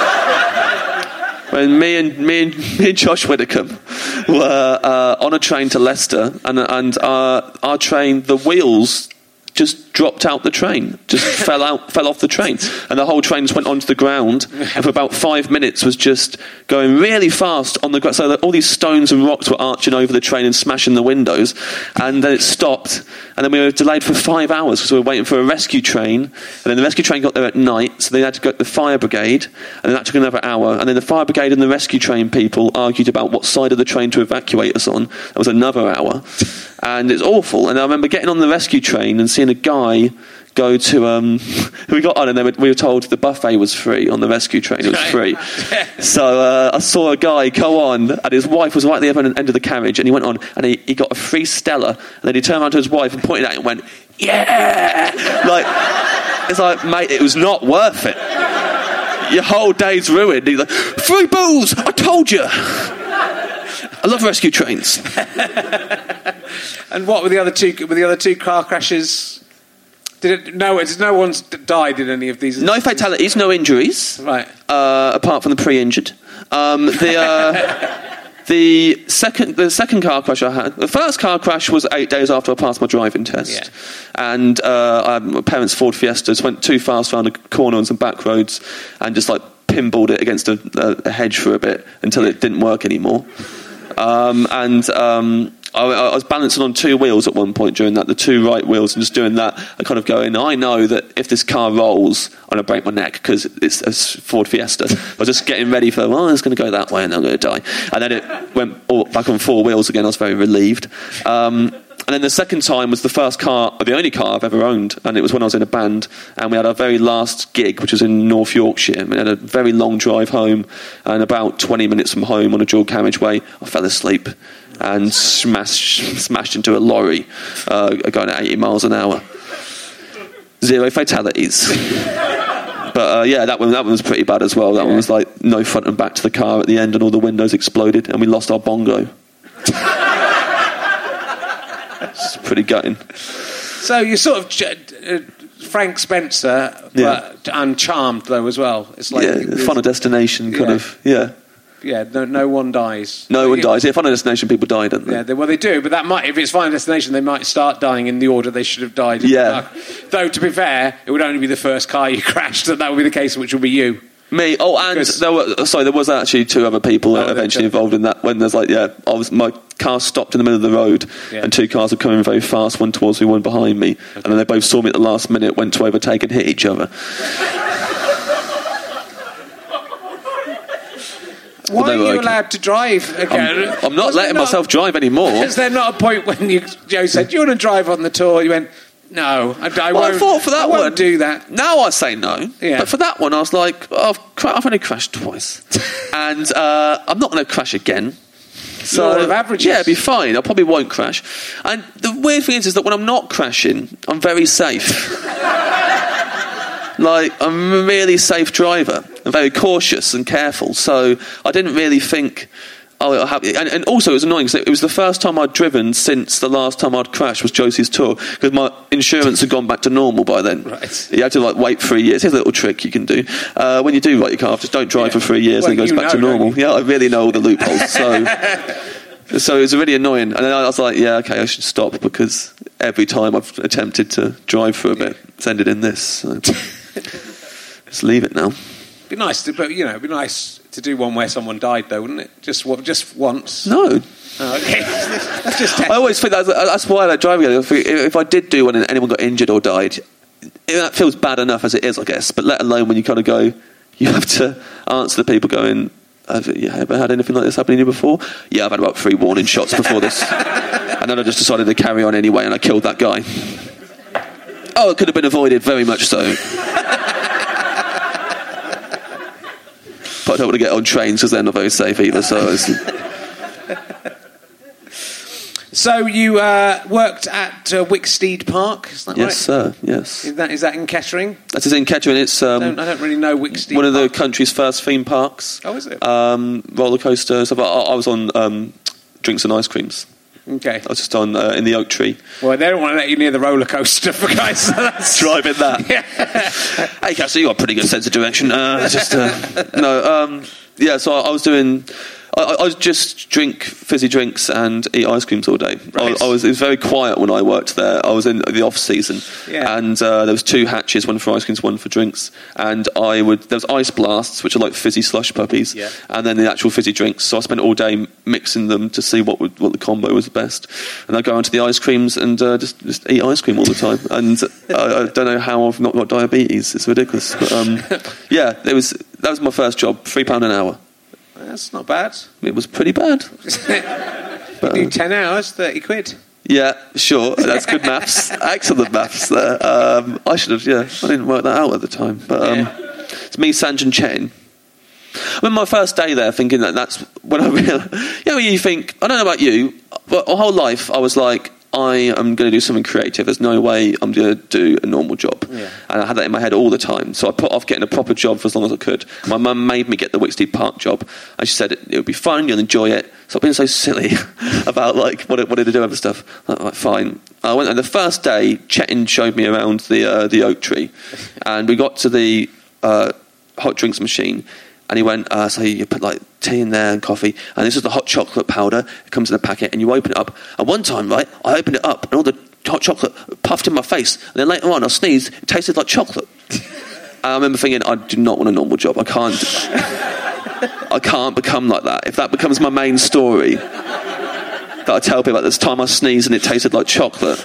Speaker 8: When me and me and, me and Josh Widdicombe were uh, on a train to Leicester, and and our, our train, the wheels just dropped out the train, just fell out, fell off the train, and the whole train just went onto the ground, and for about five minutes was just going really fast on the ground, so that all these stones and rocks were arching over the train and smashing the windows, and then it stopped, and then we were delayed for five hours because we were waiting for a rescue train, and then the rescue train got there at night, so they had to go to the fire brigade, and then that took another hour, and then the fire brigade and the rescue train people argued about what side of the train to evacuate us on. That was another hour. And it's awful. And I remember getting on the rescue train and seeing a guy go to... Um, we got on and then we were told the buffet was free on the rescue train. It was free. So uh, I saw a guy go on, and his wife was right at the other end of the carriage, and he went on and he, he got a free Stella, and then he turned around to his wife and pointed at it and went, yeah! Like, it's like, mate, it was not worth it. Your whole day's ruined. He's like, free booze! I told you! I love rescue trains.
Speaker 6: And what were the other two? Were the other two car crashes? Did it, no? Did no one's died in any of these?
Speaker 8: No fatalities, no injuries.
Speaker 6: Right.
Speaker 8: Uh, apart from the pre-injured. Um, the uh, the second the second car crash I had. The first car crash was eight days after I passed my driving test,
Speaker 6: yeah.
Speaker 8: and uh, I, my parents' Ford Fiestas went too fast around a corner on some back roads, and just like pinballed it against a, a, a hedge for a bit until it didn't work anymore. Um, and um, I, I was balancing on two wheels at one point during that, the two right wheels, and just doing that and kind of going, I know that if this car rolls, I'm going to break my neck because it's a Ford Fiesta. I was just getting ready for, well, it's going to go that way and I'm going to die. And then it went all back on four wheels again. I was very relieved. Um, and then the second time was the first car, the only car I've ever owned, and it was when I was in a band, and we had our very last gig, which was in North Yorkshire. We had a very long drive home, and about twenty minutes from home on a dual carriageway, I fell asleep and smashed smashed into a lorry uh, going at eighty miles an hour. Zero fatalities. But uh, yeah, that one that one was pretty bad as well. That one was like no front and back to the car at the end, and all the windows exploded, and we lost our bongo. It's pretty gutting.
Speaker 6: So you're sort of uh, Frank Spencer, but yeah. Uncharmed though as well. It's like
Speaker 8: yeah, Final Destination kind
Speaker 6: yeah.
Speaker 8: of yeah.
Speaker 6: Yeah, no, no one dies.
Speaker 8: No one
Speaker 6: yeah.
Speaker 8: dies. Yeah, Final Destination people die, don't they?
Speaker 6: Yeah, they, well, they do, but that might, if it's Final Destination, they might start dying in the order they should have died.
Speaker 8: Yeah.
Speaker 6: Though, to be fair, it would only be the first car you crashed, and that would be the case, which would be you.
Speaker 8: Me. Oh, and
Speaker 6: Because-
Speaker 8: there were, sorry, there was actually two other people
Speaker 6: Oh,
Speaker 8: eventually
Speaker 6: okay.
Speaker 8: involved in that. When there's like, yeah, I was my car stopped in the middle of the road,
Speaker 6: Yeah.
Speaker 8: and two cars were coming very fast, one towards me, one behind me, and then they both saw me at the last minute, went to overtake and hit each other.
Speaker 6: Why
Speaker 8: they
Speaker 6: are
Speaker 8: were
Speaker 6: you
Speaker 8: okay.
Speaker 6: allowed to drive again?
Speaker 8: I'm not
Speaker 6: Was
Speaker 8: letting
Speaker 6: there
Speaker 8: myself drive anymore.
Speaker 6: Is there not a point when you, Joe said, "Do you want to drive on the tour?" You went, "No, I, I
Speaker 8: Well,
Speaker 6: won't."
Speaker 8: I thought for that
Speaker 6: I won't
Speaker 8: one,
Speaker 6: do that.
Speaker 8: Now I say no.
Speaker 6: Yeah.
Speaker 8: But for that one, I was like, oh, I've, cra- I've only crashed twice, and uh, I'm not going to crash again. So
Speaker 6: Law of averages.
Speaker 8: yeah, it'd be fine. I probably won't crash. And the weird thing is, is that when I'm not crashing, I'm very safe. Like, I'm a really safe driver. I'm very cautious and careful. So I didn't really think, oh, it'll happen. And, and also it was annoying because it was the first time I'd driven since the last time I'd crashed was Josie's tour, because my insurance had gone back to normal by then.
Speaker 6: Right.
Speaker 8: You had to like wait three years. Here's a little trick you can do. Uh, when you do write your car off, just don't drive
Speaker 6: Yeah.
Speaker 8: for three years
Speaker 6: Well,
Speaker 8: and it goes
Speaker 6: you
Speaker 8: back to
Speaker 6: know, don't
Speaker 8: normal.
Speaker 6: you?
Speaker 8: Yeah, I really know all the loopholes. So so it was really annoying. And then I was like, yeah, okay, I should stop, because every time I've attempted to drive for a bit, it's ended in this. So. Just leave it now.
Speaker 6: Be nice, to, but you know, it'd be nice to do one where someone died, though, wouldn't it? Just wa- just once.
Speaker 8: No.
Speaker 6: Oh, okay. That's just
Speaker 8: I always think that's, that's why I like driving. If if I did do one and anyone got injured or died, that feels bad enough as it is, I guess. But let alone when you kind of go, you have to answer the people going, have you ever had anything like this happen to you before? Yeah, I've had about three warning shots before this. And then I just decided to carry on anyway, and I killed that guy. Oh, it could have been avoided, very much so. But I don't want to get on trains because they're not very safe either. So, it's,
Speaker 6: So you uh, worked at uh, Wicksteed Park, is that
Speaker 8: yes,
Speaker 6: right?
Speaker 8: sir. Yes,
Speaker 6: Is that, is that in Kettering?
Speaker 8: that is in Kettering. It's um,
Speaker 6: I, don't, I don't really know Wicksteed
Speaker 8: one of the
Speaker 6: Park.
Speaker 8: country's first theme parks.
Speaker 6: Oh, is it?
Speaker 8: Um, roller coasters. I, I was on um, drinks and ice creams.
Speaker 6: Okay.
Speaker 8: I was just on uh, in the oak tree.
Speaker 6: Well, they don't want to let you near the roller coaster, for guys. So that's...
Speaker 8: Driving that.
Speaker 6: Yeah.
Speaker 8: Hey, Cassie, you got a pretty good sense of direction. Uh, just uh, no, um, yeah. So I, I was doing. I, I was just drink fizzy drinks and eat ice creams all day.
Speaker 6: Right.
Speaker 8: I, I was. It was very quiet when I worked there. I was in the off season,
Speaker 6: Yeah.
Speaker 8: and uh, there was two hatches, one for ice creams, one for drinks. And I would. There was ice blasts, which are like fizzy slush puppies,
Speaker 6: Yeah.
Speaker 8: and then the actual fizzy drinks. So I spent all day mixing them to see what would, what the combo was the best. And I'd go on to the ice creams and uh, just just eat ice cream all the time. And I, I don't know how I've not got diabetes. It's ridiculous. But um, yeah, it was. That was my first job. Three pound an hour.
Speaker 6: That's not bad.
Speaker 8: It was pretty bad.
Speaker 6: You do ten hours, thirty quid.
Speaker 8: Yeah, sure. That's good maths. Excellent maths there. Um, I should have, yeah. I didn't work that out at the time. But um,
Speaker 6: Yeah.
Speaker 8: it's me, Sanjan Chen. I mean, my first day there thinking that that's when I realised... You know, you think... I don't know about you, but my whole life I was like, I am going to do something creative. There's no way I'm going to do a normal job.
Speaker 6: Yeah.
Speaker 8: And I had that in my head all the time. So I put off getting a proper job for as long as I could. My mum made me get the Wicksteed Park job. And she said it, it would be fun, you'll enjoy it. So I've been so silly about like what it, what to do with stuff. Like, like, fine. I went, and the first day, Chetin showed me around the uh, the oak tree. And we got to the uh, hot drinks machine. And he went, uh, so you put like tea in there and coffee, and this is the hot chocolate powder. It comes in a packet, and you open it up. And one time, right, I opened it up, and all the hot chocolate puffed in my face. And then later on, I sneezed. It tasted like chocolate. And I remember thinking, I do not want a normal job. I can't. I can't become like that. If that becomes my main story, that I tell people at this time I sneezed and it tasted like chocolate,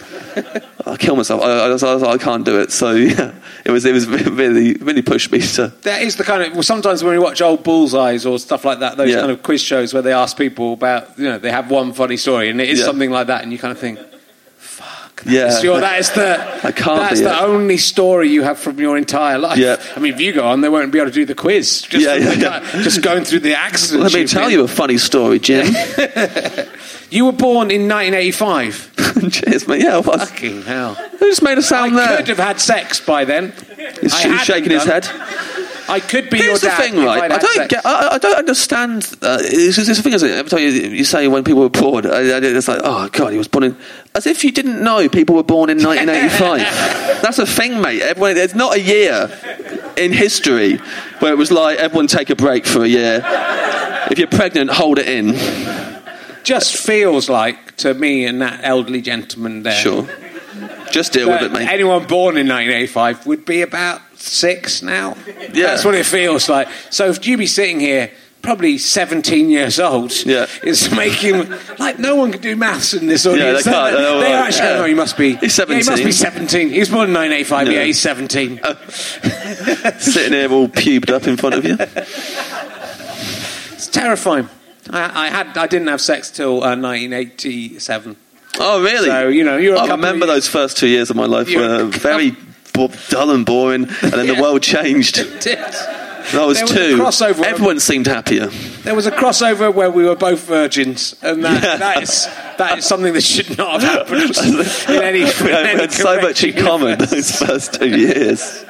Speaker 8: I kill myself. I, I, I, I can't do it. So yeah, it was it was really really pushed me to.
Speaker 6: That is the kind of... Well, sometimes when we watch old Bullseyes or stuff like that, those
Speaker 8: Yeah.
Speaker 6: kind of quiz shows where they ask people about, you know, they have one funny story, and it is
Speaker 8: Yeah.
Speaker 6: something like that, and you kind of think, fuck, that
Speaker 8: Yeah.
Speaker 6: is your, that is the,
Speaker 8: That can't
Speaker 6: that's
Speaker 8: be
Speaker 6: the
Speaker 8: it.
Speaker 6: only story you have from your entire life.
Speaker 8: Yeah.
Speaker 6: I mean, if you go on, they won't be able to do the quiz. Just,
Speaker 8: Yeah,
Speaker 6: from
Speaker 8: yeah,
Speaker 6: the
Speaker 8: yeah.
Speaker 6: guy- just going through the accident.
Speaker 8: Let me tell you a funny story, Jim.
Speaker 6: You were born in nineteen eighty-five.
Speaker 8: Cheers, mate. Yeah, I was.
Speaker 6: Fucking hell.
Speaker 8: Who just made a sound
Speaker 6: I
Speaker 8: there?
Speaker 6: could have had sex by then.
Speaker 8: He's,
Speaker 6: I
Speaker 8: he's
Speaker 6: hadn't
Speaker 8: shaking his
Speaker 6: done.
Speaker 8: head.
Speaker 6: I could be
Speaker 8: Here's
Speaker 6: your
Speaker 8: the
Speaker 6: dad.
Speaker 8: thing,
Speaker 6: if
Speaker 8: right?
Speaker 6: I'd
Speaker 8: I
Speaker 6: had
Speaker 8: don't
Speaker 6: sex.
Speaker 8: get. I, I don't understand. Uh, it's, it's the thing, isn't it? Every time you, you say when people were born, I, I, it's like, oh god, he was born in. As if you didn't know people were born in nineteen eighty-five. That's a thing, mate. Everyone, there's not a year in history where it was like everyone take a break for a year. If you're pregnant, hold it in.
Speaker 6: Just feels like to me and that elderly gentleman there.
Speaker 8: Sure. Just deal
Speaker 6: that
Speaker 8: with it, mate.
Speaker 6: anyone born in nineteen eighty-five would be about six now.
Speaker 8: Yeah.
Speaker 6: That's what it feels like. So if you be sitting here, probably seventeen years old,
Speaker 8: yeah.
Speaker 6: is making like no one can do maths in this audience.
Speaker 8: Yeah, they can't.
Speaker 6: They, they
Speaker 8: like,
Speaker 6: actually,
Speaker 8: yeah.
Speaker 6: no, he must be.
Speaker 8: He's seventeen.
Speaker 6: Yeah, he must be seventeen. He was born in nineteen eighty-five. Yeah,
Speaker 8: yeah
Speaker 6: he's seventeen.
Speaker 8: Uh, sitting here all pubed up in front of you.
Speaker 6: It's terrifying. I, I had, I didn't have sex till uh, nineteen eighty-seven.
Speaker 8: Oh, really?
Speaker 6: So you know, you're. A
Speaker 8: I remember those first two years of my life were very bo- dull and boring, and then
Speaker 6: yeah.
Speaker 8: the world changed.
Speaker 6: It did.
Speaker 8: I was,
Speaker 6: was
Speaker 8: two.
Speaker 6: Crossover.
Speaker 8: Everyone seemed happier.
Speaker 6: There was a crossover where we were both virgins, and that, yeah. that is that is something that should not have happened in any. In
Speaker 8: we
Speaker 6: any
Speaker 8: had so much in
Speaker 6: universe.
Speaker 8: common those first two years.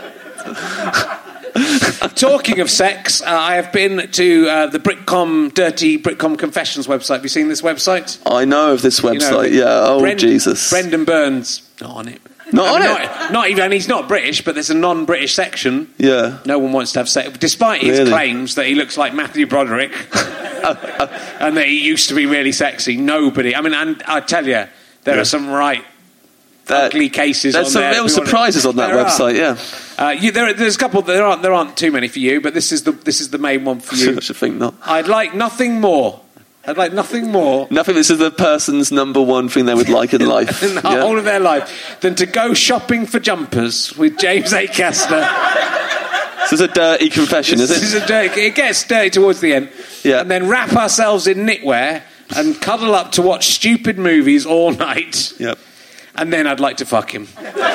Speaker 6: Talking of sex, uh, I have been to uh, the Britcom Dirty Britcom Confessions website. Have you seen this website?
Speaker 8: I know of this website. You know, yeah. Oh
Speaker 6: Brend-
Speaker 8: Jesus.
Speaker 6: Brendan Burns not on it.
Speaker 8: Not
Speaker 6: I mean,
Speaker 8: on it.
Speaker 6: Not, not even. And he's not British, but there's a non-British section.
Speaker 8: Yeah.
Speaker 6: No one wants to have sex, despite his
Speaker 8: really?
Speaker 6: claims that he looks like Matthew Broderick, and that he used to be really sexy. Nobody. I mean, and I tell you, there
Speaker 8: yeah.
Speaker 6: are some right
Speaker 8: that,
Speaker 6: ugly cases.
Speaker 8: There's
Speaker 6: on
Speaker 8: some
Speaker 6: there.
Speaker 8: real surprises on that
Speaker 6: there
Speaker 8: website.
Speaker 6: Are.
Speaker 8: Yeah.
Speaker 6: Uh, you, there, there's a couple. There aren't. There aren't too many for you, but this is the this is the main one for you.
Speaker 8: I should think not.
Speaker 6: I'd like nothing more. I'd like nothing more.
Speaker 8: Nothing. This is the person's number one thing they would like in life,
Speaker 6: in the
Speaker 8: yeah?
Speaker 6: whole of their life, than to go shopping for jumpers with James Acaster.
Speaker 8: This is a dirty confession,
Speaker 6: this,
Speaker 8: is it?
Speaker 6: This is a dirty. It gets dirty towards the end,
Speaker 8: yeah.
Speaker 6: And then wrap ourselves in knitwear and cuddle up to watch stupid movies all night.
Speaker 8: Yep.
Speaker 6: And then I'd like to fuck him.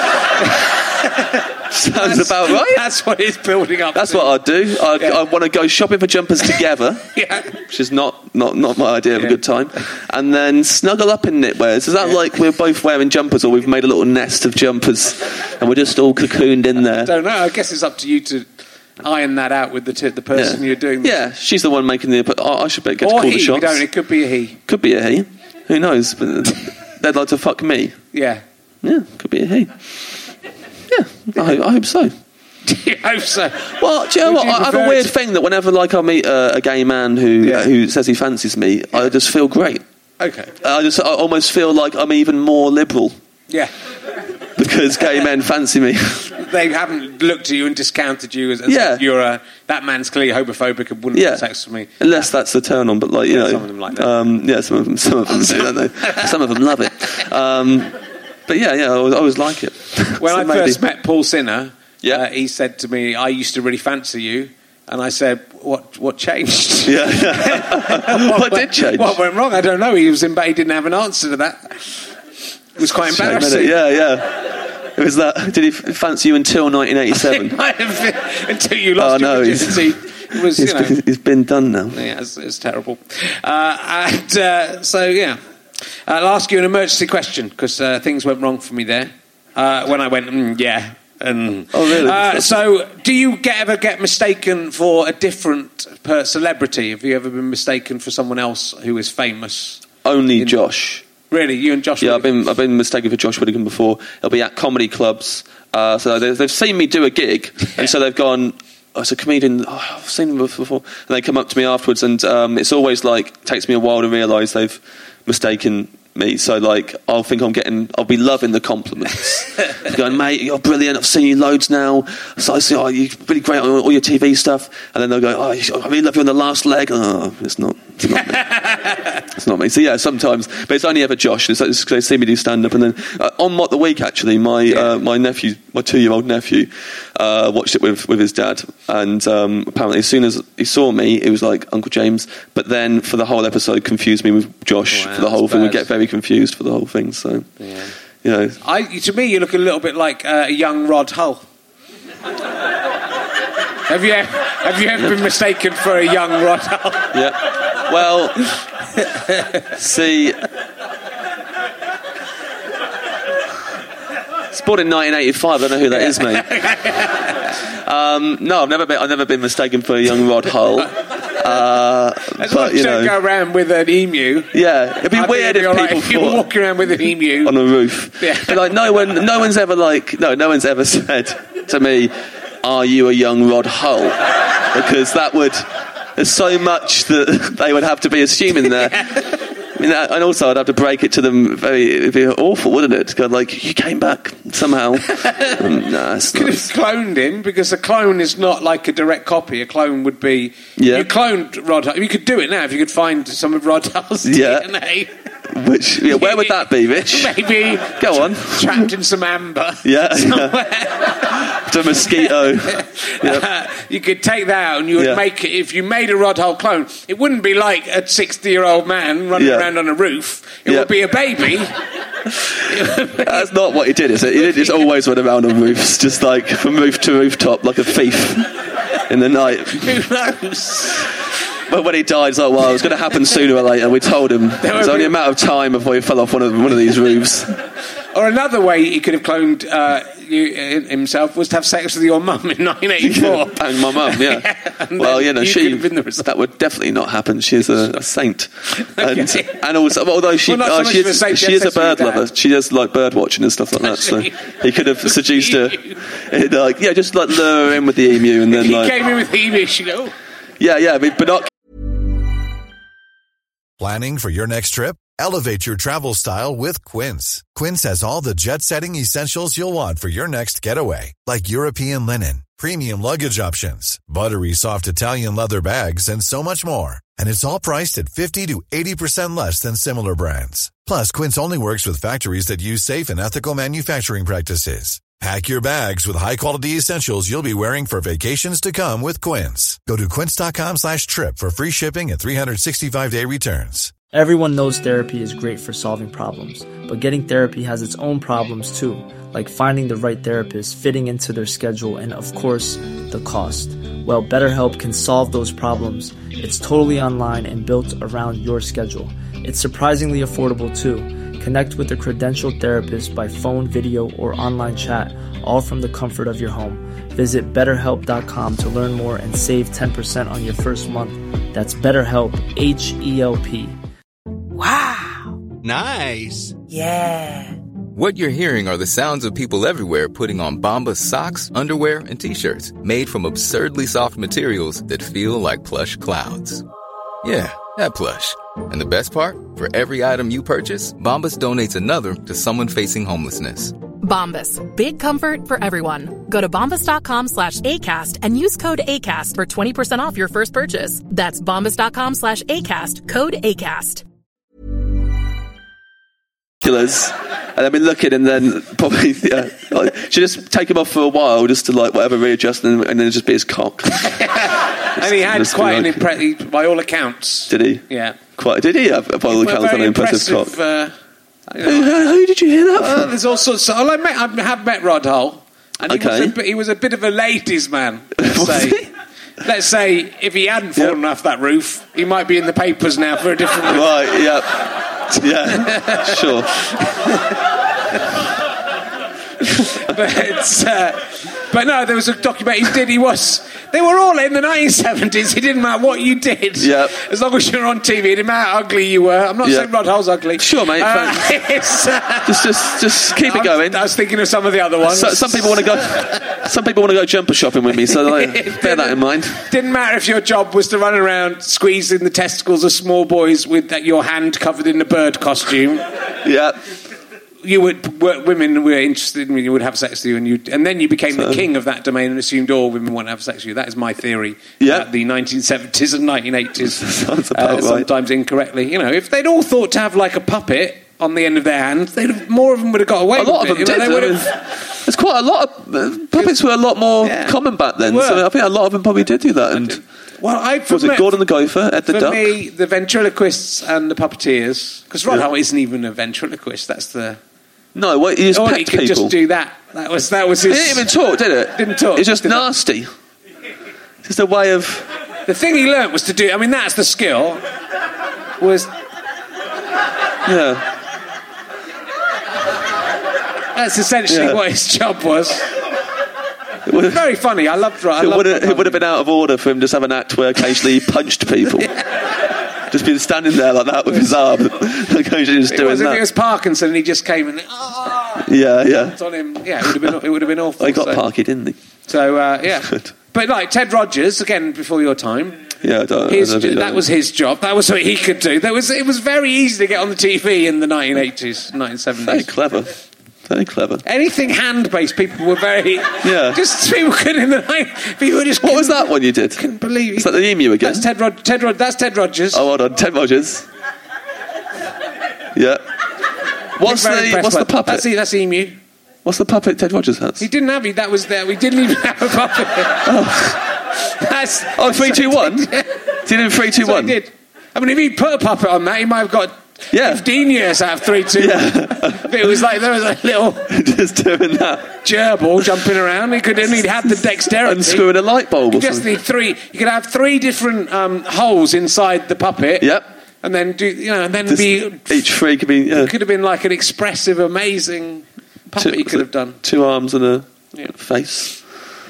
Speaker 8: Sounds
Speaker 6: that's,
Speaker 8: about right.
Speaker 6: That's what it's building up
Speaker 8: That's
Speaker 6: to.
Speaker 8: what I'd do. I'd,
Speaker 6: Yeah.
Speaker 8: I want to go shopping for jumpers together,
Speaker 6: yeah.
Speaker 8: which is not, not, not my idea of
Speaker 6: Yeah.
Speaker 8: a good time, and then snuggle up in knitwear. So is that
Speaker 6: Yeah.
Speaker 8: like we're both wearing jumpers, or we've made a little nest of jumpers, and we're just all cocooned in there?
Speaker 6: I don't know. I guess it's up to you to iron that out with the t- the person
Speaker 8: yeah.
Speaker 6: you're doing this
Speaker 8: Yeah, she's the one making the... But I should get to
Speaker 6: or
Speaker 8: call
Speaker 6: he.
Speaker 8: the
Speaker 6: We
Speaker 8: shots.
Speaker 6: don't. It could be a he.
Speaker 8: Could be a he. Who knows? But they'd like to fuck me.
Speaker 6: Yeah.
Speaker 8: Yeah, could be a he. Yeah, I hope, I hope so.
Speaker 6: Do you hope so?
Speaker 8: Well, do you know
Speaker 6: Would
Speaker 8: what?
Speaker 6: you
Speaker 8: I have a
Speaker 6: prefer
Speaker 8: weird
Speaker 6: to-
Speaker 8: thing that whenever, like, I meet uh, a gay man who
Speaker 6: Yeah.
Speaker 8: uh, who says he fancies me, I just feel great.
Speaker 6: Okay.
Speaker 8: I just I almost feel like I'm even more liberal
Speaker 6: Yeah.
Speaker 8: because gay men fancy me.
Speaker 6: They haven't looked at you and discounted you as, as
Speaker 8: Yeah.
Speaker 6: you're a, that man's clearly homophobic and wouldn't
Speaker 8: Yeah,
Speaker 6: have sex with me.
Speaker 8: unless that's the turn on. But like you
Speaker 6: Yeah,
Speaker 8: know,
Speaker 6: some of them like that.
Speaker 8: Um, yeah, some of them, some of them do, don't they? Some of them love it. Um, but yeah, yeah, I always, I always like it.
Speaker 6: When
Speaker 8: So
Speaker 6: I
Speaker 8: maybe-
Speaker 6: first met Paul Sinner,
Speaker 8: Yeah.
Speaker 6: uh, he said to me, "I used to really fancy you," and I said, "What? What changed?
Speaker 8: yeah, what did change?
Speaker 6: What went wrong? I don't know." He was in, but he didn't have an answer to that. It was quite
Speaker 8: Shame,
Speaker 6: embarrassing.
Speaker 8: innit? Yeah, yeah. It was that. Did he f- fancy you until nineteen eighty-seven?
Speaker 6: It might have been, until you lost
Speaker 8: Oh, no,
Speaker 6: your
Speaker 8: he's-
Speaker 6: virginity. It was, you
Speaker 8: It's
Speaker 6: know,
Speaker 8: been, it's been done now.
Speaker 6: yeah, it's, it's terrible. Uh, and uh, so, yeah, I'll ask you an emergency question because uh, things went wrong for me there uh, when I went, mm, yeah. And,
Speaker 8: Oh, really?
Speaker 6: Uh, so, do you get, ever get mistaken for a different per- celebrity? Have you ever been mistaken for someone else who is famous?
Speaker 8: Only
Speaker 6: In-
Speaker 8: Josh.
Speaker 6: Really, you and Josh?
Speaker 8: Yeah, I've
Speaker 6: Whittaker?
Speaker 8: been I've been mistaken for Josh Whittaker before. It'll be at comedy clubs. Uh, so they've, they've seen me do a gig, and so they've gone, oh, it's a comedian, oh, I've seen them before. And they come up to me afterwards, and um, it's always like, takes me a while to realise they've mistaken me. So like, I'll think I'm getting, I'll be loving the compliments. Going, mate, you're brilliant, I've seen you loads now. So I say, oh, you're really great on all your T V stuff. And then they'll go, oh, I really love you on The Last Leg. Oh, it's not, it's not me. It's not me. So yeah, sometimes, but it's only ever Josh. It's, it's, they see me do stand up, and then uh, on Mock the Week, actually, my
Speaker 6: Yeah.
Speaker 8: uh, my nephew, my two year old nephew, uh, watched it with with his dad, and um, apparently as soon as he saw me, it was like Uncle James. But then for the whole episode, confused me with Josh
Speaker 6: Wow,
Speaker 8: for the whole
Speaker 6: that's
Speaker 8: thing. We
Speaker 6: bad.
Speaker 8: get very confused for the whole thing. So
Speaker 6: Yeah.
Speaker 8: you know,
Speaker 6: I, to me, you look a little bit like uh, a young Rod Hull. have you ever, have you ever been mistaken for a young Rod Hull?
Speaker 8: yeah. Well, see. It's born in nineteen eighty-five. I don't know who that is, mate. Um, no, I've never been. I've never been mistaken for a young Rod Hull. Uh,
Speaker 6: As
Speaker 8: but
Speaker 6: long as
Speaker 8: you
Speaker 6: you don't
Speaker 8: know,
Speaker 6: go around with an emu.
Speaker 8: yeah, it'd be
Speaker 6: I think
Speaker 8: weird
Speaker 6: it'd be
Speaker 8: if
Speaker 6: all right
Speaker 8: people
Speaker 6: if you were
Speaker 8: thought
Speaker 6: walking around with an emu.
Speaker 8: on a roof.
Speaker 6: Yeah.
Speaker 8: But like no one, no one's ever like no, no one's ever said to me, "Are you a young Rod Hull?" Because that would. There's so much that they would have to be assuming there. I mean, that, and also I'd have to break it to them. Very, it'd be awful, wouldn't it? To go like, you came back somehow. um, nah, it's
Speaker 6: Could
Speaker 8: not.
Speaker 6: have cloned him, because a clone is not like a direct copy. A clone would be...
Speaker 8: Yeah.
Speaker 6: You cloned Rod Hull. You could do it now if you could find some of Rod Hull's
Speaker 8: Yeah.
Speaker 6: D N A.
Speaker 8: Which, yeah, where would that be, Rich?
Speaker 6: Maybe...
Speaker 8: Go on.
Speaker 6: Trapped in some amber.
Speaker 8: Yeah.
Speaker 6: Somewhere.
Speaker 8: To a mosquito. Yep.
Speaker 6: Uh, you could take that out and you would
Speaker 8: Yeah.
Speaker 6: make it... If you made a Rod Hull clone, it wouldn't be like a sixty-year-old man running
Speaker 8: Yeah.
Speaker 6: around on a roof. It
Speaker 8: Yeah.
Speaker 6: would be a baby.
Speaker 8: That's not what he did, is it? He did just always went around on roofs, just like from roof to rooftop, like a thief in the night.
Speaker 6: Who knows?
Speaker 8: But when he died, it's like, well, it was going to happen sooner or later. We told him it was only a matter of time before he fell off one of one of these roofs.
Speaker 6: Or another way he could have cloned uh, you, uh, himself was to have sex with your mum in nineteen eighty-four.
Speaker 8: And my mum, yeah.
Speaker 6: Yeah, and
Speaker 8: well,
Speaker 6: then
Speaker 8: you know,
Speaker 6: you
Speaker 8: she
Speaker 6: could have been the result.
Speaker 8: that would definitely not happen. She's a, a saint, and,
Speaker 6: Okay.
Speaker 8: and also, although she
Speaker 6: Well, not so
Speaker 8: uh,
Speaker 6: much
Speaker 8: she
Speaker 6: of a
Speaker 8: is,
Speaker 6: saint,
Speaker 8: she
Speaker 6: she
Speaker 8: is
Speaker 6: has
Speaker 8: a
Speaker 6: sex with
Speaker 8: bird
Speaker 6: your dad.
Speaker 8: lover. She does like bird watching and stuff like that. So
Speaker 6: she?
Speaker 8: he could have seduced her, and, like yeah, just like lure her in with the emu, and then
Speaker 6: He
Speaker 8: like
Speaker 6: came in with emu. She go, oh.
Speaker 8: yeah, yeah, with binoculars.
Speaker 9: Planning for your next trip? Elevate your travel style with Quince. Quince has all the jet-setting essentials you'll want for your next getaway, like European linen, premium luggage options, buttery soft Italian leather bags, and so much more. And it's all priced at fifty to eighty percent less than similar brands. Plus, Quince only works with factories that use safe and ethical manufacturing practices. Pack your bags with high-quality essentials you'll be wearing for vacations to come with Quince. Go to quince.com slash trip for free shipping and three sixty-five day returns.
Speaker 10: Everyone knows therapy is great for solving problems, but getting therapy has its own problems too, like finding the right therapist, fitting into their schedule, and of course, the cost. Well, BetterHelp can solve those problems. It's totally online and built around your schedule. It's surprisingly affordable too. Connect with a credentialed therapist by phone, video, or online chat, all from the comfort of your home. Visit better help dot com to learn more and save ten percent on your first month. That's BetterHelp, H E L P.
Speaker 11: Wow.
Speaker 12: Nice.
Speaker 11: Yeah.
Speaker 12: What you're hearing are the sounds of people everywhere putting on Bombas socks, underwear, and T-shirts made from absurdly soft materials that feel like plush clouds. Yeah, that plush. And the best part? For every item you purchase, Bombas donates another to someone facing homelessness.
Speaker 13: Bombas. Big comfort for everyone. Go to bombas.com slash ACAST and use code ACAST for twenty percent off your first purchase. That's bombas.com slash ACAST. Code ACAST.
Speaker 8: And I've been looking, and then probably yeah, like, she just take him off for a while just to like whatever readjust, and, and then just be his cock.
Speaker 6: And he had quite an
Speaker 8: like,
Speaker 6: impressive, by all accounts.
Speaker 8: Did he?
Speaker 6: Yeah.
Speaker 8: Quite. Did he have, by all accounts, an impressive cock?
Speaker 6: Uh,
Speaker 8: who, who, who did you hear that
Speaker 6: uh,
Speaker 8: from?
Speaker 6: there's all sorts. Of, well, I, met, I have met Rod Hull, and he,
Speaker 8: Okay.
Speaker 6: was a, bit- he was a bit of a ladies' man. Let's
Speaker 8: Was
Speaker 6: say.
Speaker 8: he?
Speaker 6: Let's say if he hadn't fallen off that roof, he might be in the papers now for a different.
Speaker 8: Right. Yeah. Yeah. Sure.
Speaker 6: but, uh, but no, there was a documentary he did. He was. They were all in the nineteen seventies. It didn't matter what you did.
Speaker 8: Yeah.
Speaker 6: As long as you were on T V, it didn't matter how ugly you were. I'm not
Speaker 8: Yeah.
Speaker 6: saying Rod Hull's ugly.
Speaker 8: Sure, mate.
Speaker 6: Uh,
Speaker 8: thanks.
Speaker 6: it's, uh,
Speaker 8: just, just, just keep it
Speaker 6: I was-
Speaker 8: going.
Speaker 6: I was thinking of some of the other ones.
Speaker 8: So, some people want to go. Some people want to go jumper shopping with me, so like, bear that in mind.
Speaker 6: Didn't matter if your job was to run around squeezing the testicles of small boys with that, your hand covered in a bird costume.
Speaker 8: Yeah.
Speaker 6: You would, were- women were interested in you, would have sex with you, and you, and then you became
Speaker 8: So-
Speaker 6: the king of that domain and assumed all women want to have sex with you. That is my theory.
Speaker 8: Yeah.
Speaker 6: About the nineteen seventies and nineteen eighties.
Speaker 8: Sounds about
Speaker 6: uh,
Speaker 8: right.
Speaker 6: Sometimes incorrectly. You know, if they'd all thought to have like a puppet on the end of their hand, they'd have, more of them would have got away
Speaker 8: A lot
Speaker 6: with
Speaker 8: of them
Speaker 6: it. You know,
Speaker 8: did.
Speaker 6: they would
Speaker 8: I mean,
Speaker 6: have-
Speaker 8: there's quite a lot of uh, puppets were a lot more
Speaker 6: Yeah.
Speaker 8: common back then.
Speaker 6: They were.
Speaker 8: So I think a lot of them probably did do that. And
Speaker 6: well, I
Speaker 8: was it Gordon the Gopher, Ed the
Speaker 6: For
Speaker 8: Duck?
Speaker 6: me, the ventriloquists and the puppeteers, because Rod
Speaker 8: Yeah.
Speaker 6: Hull isn't even a ventriloquist. That's the.
Speaker 8: No, what, he just
Speaker 6: Oh, he
Speaker 8: pecked
Speaker 6: could
Speaker 8: people.
Speaker 6: just do that. That was that was
Speaker 8: He
Speaker 6: his.
Speaker 8: didn't even talk, did it?
Speaker 6: Didn't talk.
Speaker 8: It's just
Speaker 6: Didn't-
Speaker 8: nasty. It's just a way of.
Speaker 6: The thing he learnt was to do. I mean, that's the skill. Was
Speaker 8: Yeah.
Speaker 6: that's essentially
Speaker 8: Yeah.
Speaker 6: what his job was.
Speaker 8: It would,
Speaker 6: Very funny. I loved. I
Speaker 8: it
Speaker 6: loved
Speaker 8: would have,
Speaker 6: Rod
Speaker 8: it would have been out of order for him to just have an act where occasionally he punched people. Just been standing there like that with his arm, occasionally just
Speaker 6: It
Speaker 8: doing
Speaker 6: was, if it
Speaker 8: that.
Speaker 6: was Parkinson, and he just came and oh,
Speaker 8: Yeah, yeah.
Speaker 6: on him. Yeah, it would have been. It would have been awful.
Speaker 8: He got
Speaker 6: so.
Speaker 8: Parky, didn't he?
Speaker 6: So uh, yeah,
Speaker 8: Good.
Speaker 6: but like Ted Rogers again before your time.
Speaker 8: Yeah, I don't,
Speaker 6: His,
Speaker 8: I don't
Speaker 6: that
Speaker 8: know.
Speaker 6: was his job. That was what he could do. That was it. Was very easy to get on the T V in the nineteen eighties, nineteen seventies.
Speaker 8: Very clever. Very clever.
Speaker 6: Anything hand-based, people were very...
Speaker 8: Yeah.
Speaker 6: Just people couldn't... In the night, people just
Speaker 8: What was that one you did?
Speaker 6: Couldn't believe it.
Speaker 8: Is that the emu again?
Speaker 6: That's Ted Rod. Ted Rod. That's Ted Rogers.
Speaker 8: Oh, hold on. Ted Rogers. Yeah. What's
Speaker 6: Very
Speaker 8: the
Speaker 6: impressed
Speaker 8: What's
Speaker 6: by-
Speaker 8: the puppet?
Speaker 6: That's, the- that's Emu.
Speaker 8: What's the puppet Ted Rogers has?
Speaker 6: He didn't have it. That was there. We didn't even have a puppet.
Speaker 8: Oh,
Speaker 6: that's,
Speaker 8: oh three, two, one. Did you do three, two,
Speaker 6: That's what
Speaker 8: one?
Speaker 6: he did. I mean, if he put a puppet on that, he might have got
Speaker 8: Yeah.
Speaker 6: fifteen years out of three, two,
Speaker 8: Yeah.
Speaker 6: one. But it was like there was a little
Speaker 8: Just doing that.
Speaker 6: gerbil jumping around. He could only had the dexterity.
Speaker 8: Unscrewing a light bulb or
Speaker 6: You just
Speaker 8: something.
Speaker 6: need three. You could have three different um, holes inside the puppet.
Speaker 8: Yep.
Speaker 6: And then do you know? And then
Speaker 8: Just
Speaker 6: be
Speaker 8: each three could be. Yeah.
Speaker 6: it could have been like an expressive, amazing puppet. you could have done.
Speaker 8: Two arms and a
Speaker 6: Yeah.
Speaker 8: face.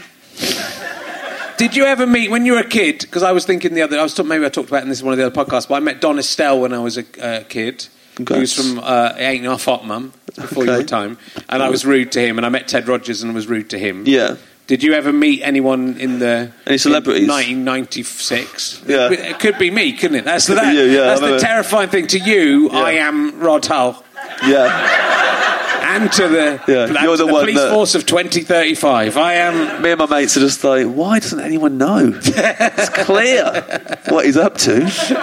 Speaker 6: Did you ever meet when you were a kid? Because I was thinking the other. I was talking, maybe I talked about it in this one of the other podcasts. But I met Don Estelle when I was a uh, kid.
Speaker 8: Congrats.
Speaker 6: He was from uh, Ain't Enough Hot Mum before
Speaker 8: Okay.
Speaker 6: your time, and I was rude to him. And I met Ted Rogers and was rude to him.
Speaker 8: Yeah.
Speaker 6: Did you ever meet anyone in the
Speaker 8: Any celebrities?
Speaker 6: in nineteen ninety-six?
Speaker 8: Yeah.
Speaker 6: It could be me, couldn't it? That's the
Speaker 8: Could be
Speaker 6: that,
Speaker 8: you, yeah,
Speaker 6: that's
Speaker 8: I
Speaker 6: the
Speaker 8: remember.
Speaker 6: terrifying thing. To you,
Speaker 8: Yeah.
Speaker 6: I am Rod Hull,
Speaker 8: Yeah.
Speaker 6: and to the
Speaker 8: Yeah,
Speaker 6: and
Speaker 8: you're
Speaker 6: to
Speaker 8: the
Speaker 6: the
Speaker 8: one
Speaker 6: police
Speaker 8: that-
Speaker 6: force of twenty thirty-five. I am.
Speaker 8: Me and my mates are just like, why doesn't anyone know? It's clear what he's up to.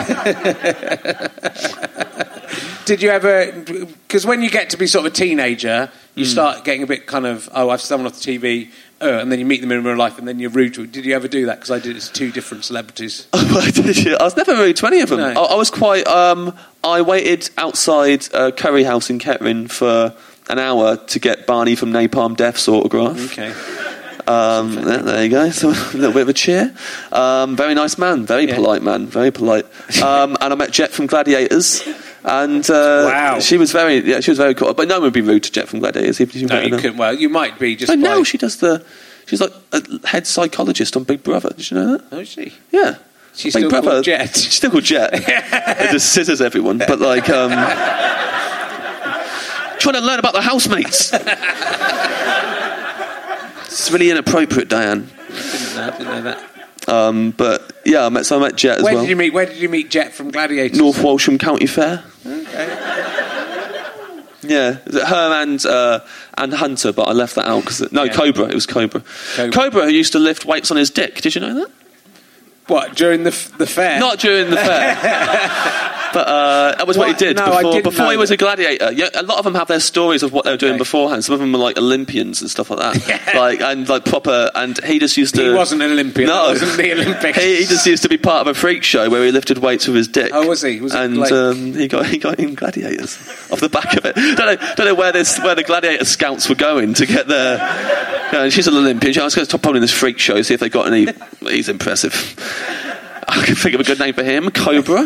Speaker 6: Did you ever? Because when you get to be sort of a teenager, you start getting a bit kind of, oh, I've someone off the T V, uh, and then you meet them in real life, and then you're rude to. Did you ever do that? Because I did it to two different celebrities.
Speaker 8: I was never rude to any of them.
Speaker 6: No.
Speaker 8: I, I was quite. Um, I waited outside uh, Curry House in Kettering for an hour to get Barney from Napalm Death's autograph.
Speaker 6: Okay.
Speaker 8: Um, there, there you go. So a little bit of a cheer. Um, very nice man. Very
Speaker 6: Yeah.
Speaker 8: polite man. Very polite. Um, and I met Jet from Gladiators. And uh,
Speaker 6: Wow.
Speaker 8: she was very, yeah, she was very cool. But no one would be rude to Jet from Gladiators. If you
Speaker 6: No, you couldn't. Well, you might be just.
Speaker 8: But
Speaker 6: by,
Speaker 8: no, she does the. She's like a head psychologist on Big Brother. Did you know that?
Speaker 6: Oh, is she?
Speaker 8: Yeah.
Speaker 6: She's
Speaker 8: Big
Speaker 6: still
Speaker 8: Brother.
Speaker 6: called Jet.
Speaker 8: She's still called Jet. It just scissors everyone. But like, um, trying to learn about the housemates. It's really inappropriate, Diane.
Speaker 6: Didn't know, didn't know that.
Speaker 8: Um, but yeah, I met so I met Jet as
Speaker 6: Where
Speaker 8: well.
Speaker 6: did you meet? Where did you meet Jet from Gladiators?
Speaker 8: North Walsham County Fair.
Speaker 6: Okay.
Speaker 8: Yeah, her and uh, and Hunter, but I left that out because no
Speaker 6: Yeah.
Speaker 8: Cobra. It was Cobra.
Speaker 6: Cobra.
Speaker 8: Cobra who used to lift weights on his dick. Did you know that?
Speaker 6: What during the f- the fair?
Speaker 8: Not during the fair, but uh, that was what,
Speaker 6: What?
Speaker 8: he did
Speaker 6: No, I
Speaker 8: before.
Speaker 6: didn't
Speaker 8: Before
Speaker 6: know
Speaker 8: he was
Speaker 6: that.
Speaker 8: a gladiator. Yeah, a lot of them have their stories of what they were doing
Speaker 6: Okay.
Speaker 8: beforehand. Some of them were like Olympians and stuff like that, like and like proper. And he just used to.
Speaker 6: He wasn't an Olympian.
Speaker 8: No,
Speaker 6: That wasn't the Olympics.
Speaker 8: he, he just used to be part of a freak show where he lifted weights with his dick.
Speaker 6: Oh, was he? Was it
Speaker 8: and
Speaker 6: like-
Speaker 8: um, he got he got in gladiators off the back of it. Don't know, don't know where this where the gladiator scouts were going to get their. You know, she's an Olympian. I was going to top on in this freak show, see if they got any. He's impressive. I can think of a good name for him, Cobra.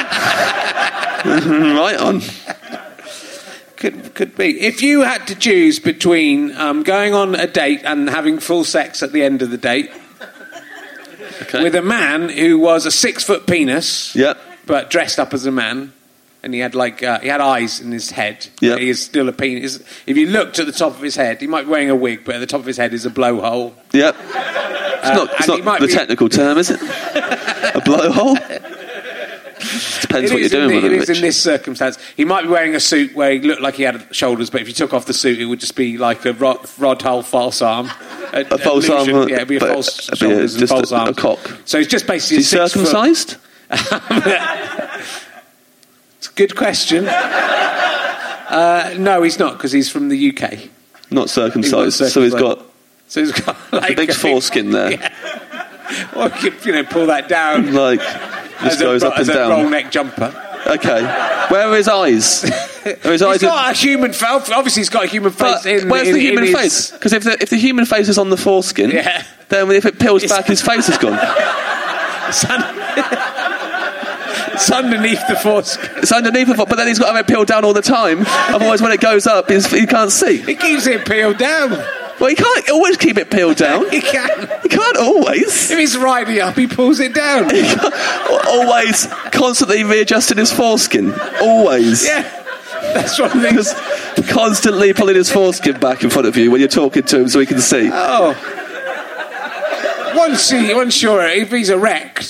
Speaker 8: Right on.
Speaker 6: Could could be. If you had to choose between um, going on a date and having full sex at the end of the date
Speaker 8: Okay.
Speaker 6: with a man who was a six foot penis,
Speaker 8: Yep.
Speaker 6: but dressed up as a man, and he had like uh, he had eyes in his head.
Speaker 8: Yep.
Speaker 6: He is still a penis. If you looked at the top of his head, he might be wearing a wig, but at the top of his head is a blowhole.
Speaker 8: Yep. It's not, it's
Speaker 6: and he
Speaker 8: not
Speaker 6: might
Speaker 8: the
Speaker 6: be-
Speaker 8: technical term, is it? A blowhole? Depends
Speaker 6: It
Speaker 8: what you're
Speaker 6: is in
Speaker 8: doing
Speaker 6: the-
Speaker 8: with
Speaker 6: it
Speaker 8: it,
Speaker 6: is in
Speaker 8: Rich.
Speaker 6: this circumstance. He might be wearing a suit where he looked like he had shoulders, but if you took off the suit, it would just be like a Rod, Rod Hull false arm. A,
Speaker 8: A false arm,
Speaker 6: illusion. Yeah, it'd be a
Speaker 8: but
Speaker 6: false
Speaker 8: it'd be a-
Speaker 6: shoulders and
Speaker 8: just
Speaker 6: false
Speaker 8: a- a
Speaker 6: arms.
Speaker 8: cock.
Speaker 6: So he's just basically
Speaker 8: Is he
Speaker 6: a six foot-
Speaker 8: circumcised?
Speaker 6: It's a good question. Uh, no, he's not, because he's from the U K.
Speaker 8: Not circumcised.
Speaker 6: He's not
Speaker 8: So he's
Speaker 6: circumcised.
Speaker 8: got
Speaker 6: So he's got like
Speaker 8: a big foreskin there.
Speaker 6: Yeah. Or you could, you know, pull that down
Speaker 8: Like,
Speaker 6: as
Speaker 8: just goes
Speaker 6: a,
Speaker 8: up and
Speaker 6: as a
Speaker 8: down.
Speaker 6: roll neck jumper.
Speaker 8: Okay. Where are his eyes? Are his eyes
Speaker 6: He's got a human face. Obviously, he's got a human face.
Speaker 8: But
Speaker 6: in,
Speaker 8: where's
Speaker 6: in,
Speaker 8: the human
Speaker 6: in his-
Speaker 8: face? Because if the, if the human face is on the foreskin,
Speaker 6: Yeah.
Speaker 8: then if it peels back, his face is gone.
Speaker 6: It's, un- it's underneath the foreskin.
Speaker 8: It's underneath of it, but then he's got to have it peeled down all the time. Otherwise, when it goes up, he's, he can't see.
Speaker 6: It keeps it peeled down.
Speaker 8: Well, he can't always keep it peeled down.
Speaker 6: He can.
Speaker 8: He can't always.
Speaker 6: If he's riding up, he pulls it down.
Speaker 8: He can't- always constantly readjusting his foreskin. Always.
Speaker 6: Yeah, that's one thing.
Speaker 8: Just constantly pulling his foreskin back in front of you when you're talking to him so he can see.
Speaker 6: Oh. Once, he, once you're, if he's erect,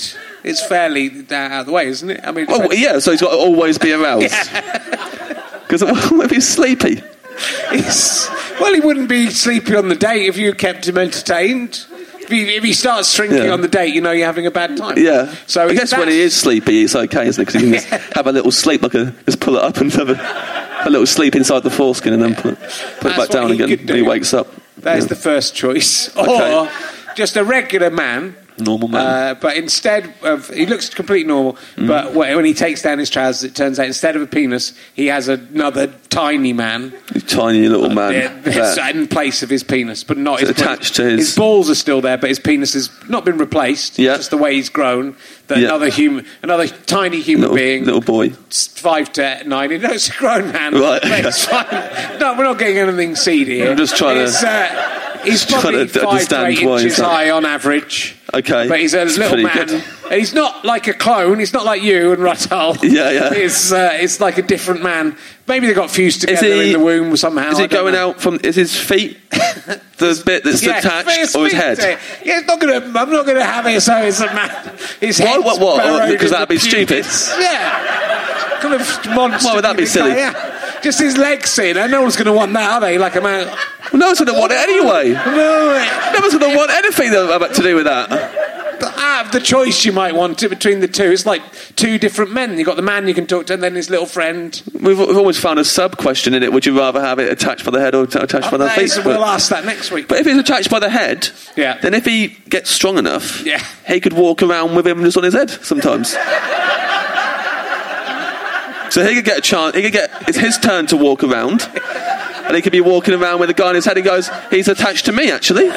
Speaker 6: It's fairly out of the way, isn't it? I mean,
Speaker 8: oh yeah, so he's got to always be aroused. Because what if he's sleepy?
Speaker 6: He's, well, he wouldn't be sleepy on the date if you kept him entertained. If he, if he starts shrinking
Speaker 8: Yeah.
Speaker 6: on the date, you know you're having a bad time.
Speaker 8: Yeah.
Speaker 6: So
Speaker 8: I
Speaker 6: it's
Speaker 8: guess
Speaker 6: that-
Speaker 8: when he is sleepy, it's okay, isn't it? Because he can just have a little sleep, like a just pull it up and have a, a little sleep inside the foreskin, and then put it, put it
Speaker 6: That's
Speaker 8: back down
Speaker 6: what he
Speaker 8: again
Speaker 6: could
Speaker 8: when he
Speaker 6: do.
Speaker 8: wakes up.
Speaker 6: That is
Speaker 8: Yeah.
Speaker 6: the first choice.
Speaker 8: Okay.
Speaker 6: Or just a regular man.
Speaker 8: Normal man.
Speaker 6: Uh, but instead of... He looks completely normal,
Speaker 8: Mm.
Speaker 6: but wh- when he takes down his trousers, it turns out instead of a penis, he has another tiny man.
Speaker 8: A tiny little man.
Speaker 6: Yeah,
Speaker 8: there.
Speaker 6: in place of his penis, but not
Speaker 8: So
Speaker 6: his
Speaker 8: attached
Speaker 6: penis.
Speaker 8: to his-
Speaker 6: His balls are still there, but his penis has not been replaced.
Speaker 8: Yeah.
Speaker 6: Just the way he's grown. That
Speaker 8: Yeah.
Speaker 6: another human, another tiny human
Speaker 8: Little,
Speaker 6: being,
Speaker 8: little boy.
Speaker 6: five to nine. No, it's a grown man.
Speaker 8: Right,
Speaker 6: But
Speaker 8: okay.
Speaker 6: it's fine. No, we're not getting anything seedy here.
Speaker 8: I'm just trying to-
Speaker 6: It's, uh, he's
Speaker 8: just trying
Speaker 6: probably
Speaker 8: to
Speaker 6: five to
Speaker 8: understand
Speaker 6: eight
Speaker 8: why
Speaker 6: inches
Speaker 8: he's that-
Speaker 6: high on average.
Speaker 8: Okay.
Speaker 6: But he's a
Speaker 8: That's
Speaker 6: little
Speaker 8: pretty
Speaker 6: man.
Speaker 8: good.
Speaker 6: And he's not like a clone. He's not like you and Ruttall.
Speaker 8: Yeah, yeah.
Speaker 6: It's, uh, it's like a different man. Maybe they got fused
Speaker 8: Is
Speaker 6: together
Speaker 8: he-
Speaker 6: in the womb somehow.
Speaker 8: Is
Speaker 6: I
Speaker 8: he
Speaker 6: don't
Speaker 8: going
Speaker 6: know.
Speaker 8: out from... Is his feet the bit that's
Speaker 6: Yeah,
Speaker 8: attached,
Speaker 6: his
Speaker 8: or his
Speaker 6: feet,
Speaker 8: head?
Speaker 6: uh, Yeah, it's not gonna, I'm not going to have it so it's a man. His
Speaker 8: Why-
Speaker 6: head's
Speaker 8: what- what?
Speaker 6: burrowed
Speaker 8: Because
Speaker 6: in
Speaker 8: that'd
Speaker 6: the
Speaker 8: be stupid.
Speaker 6: pubis. Yeah. Kind of monster.
Speaker 8: Why would that be
Speaker 6: pubic hair,
Speaker 8: silly?
Speaker 6: Yeah. Just his legs sitting there. No one's going to want that, are they? Like a man.
Speaker 8: Well, no one's going to want it anyway.
Speaker 6: No.
Speaker 8: No one's going to want anything that- to do with that.
Speaker 6: Out of the choice you might want it between the two, it's like two different men. You've got the man you can talk to and then his little friend.
Speaker 8: We've, we've always found a sub-question in it. Would you rather have it attached by the head or t- attached by the
Speaker 6: That
Speaker 8: feet?
Speaker 6: is- we'll ask that next week.
Speaker 8: But if it's attached by the head,
Speaker 6: Yeah.
Speaker 8: then if he gets strong enough,
Speaker 6: Yeah.
Speaker 8: he could walk around with him just on his head sometimes. So he could get a chance. He could get. It's his turn to walk around, and he could be walking around with a guy on his head. He goes, "He's attached to me, actually."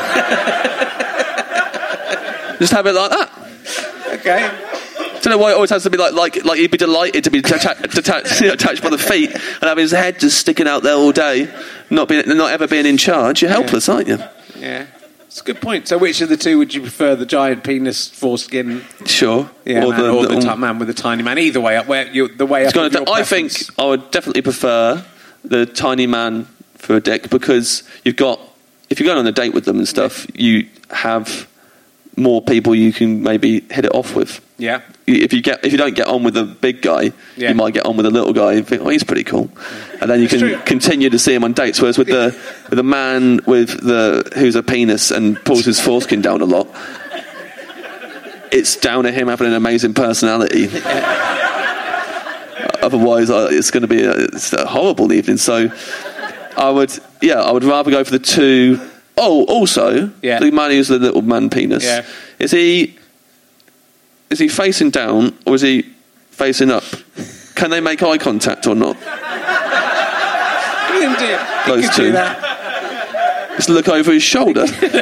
Speaker 8: Just have it like that.
Speaker 6: Okay.
Speaker 8: I don't know why it always has to be like like like he'd be delighted to be deta- detached, attached by the feet and have his head just sticking out there all day, not being not ever being in charge. You're helpless, aren't you?
Speaker 6: Yeah. It's a good point. So which of the two would you prefer, the giant penis foreskin?
Speaker 8: Sure.
Speaker 6: Yeah,
Speaker 8: Or
Speaker 6: man,
Speaker 8: the
Speaker 6: or the,
Speaker 8: little-
Speaker 6: ti- man with the tiny man. Either way, up where you, the way up.
Speaker 8: It's gonna
Speaker 6: of your
Speaker 8: I think
Speaker 6: preference.
Speaker 8: I would definitely prefer the tiny man for a dick because you've got if you're going on a date with them and stuff, you have more people you can maybe hit it off with.
Speaker 6: Yeah.
Speaker 8: You- If you get if you don't get on with a big guy,
Speaker 6: Yeah.
Speaker 8: you might get on with a little guy and think, oh, he's pretty cool, and then you
Speaker 6: It's
Speaker 8: can
Speaker 6: true.
Speaker 8: continue to see him on dates. Whereas with the with a man with the who's a penis and pulls his foreskin down a lot, it's down to him having an amazing personality. Otherwise, uh, it's going to be a, it's a horrible evening. So, I would, yeah, I would rather go for the two. Oh, also,
Speaker 6: Yeah.
Speaker 8: the man who's the little man penis.
Speaker 6: Yeah.
Speaker 8: Is he? Is he facing down or is he facing up? Can they make eye contact or not?
Speaker 6: You can do, you
Speaker 8: Those
Speaker 6: can
Speaker 8: two.
Speaker 6: do that.
Speaker 8: Just look over his shoulder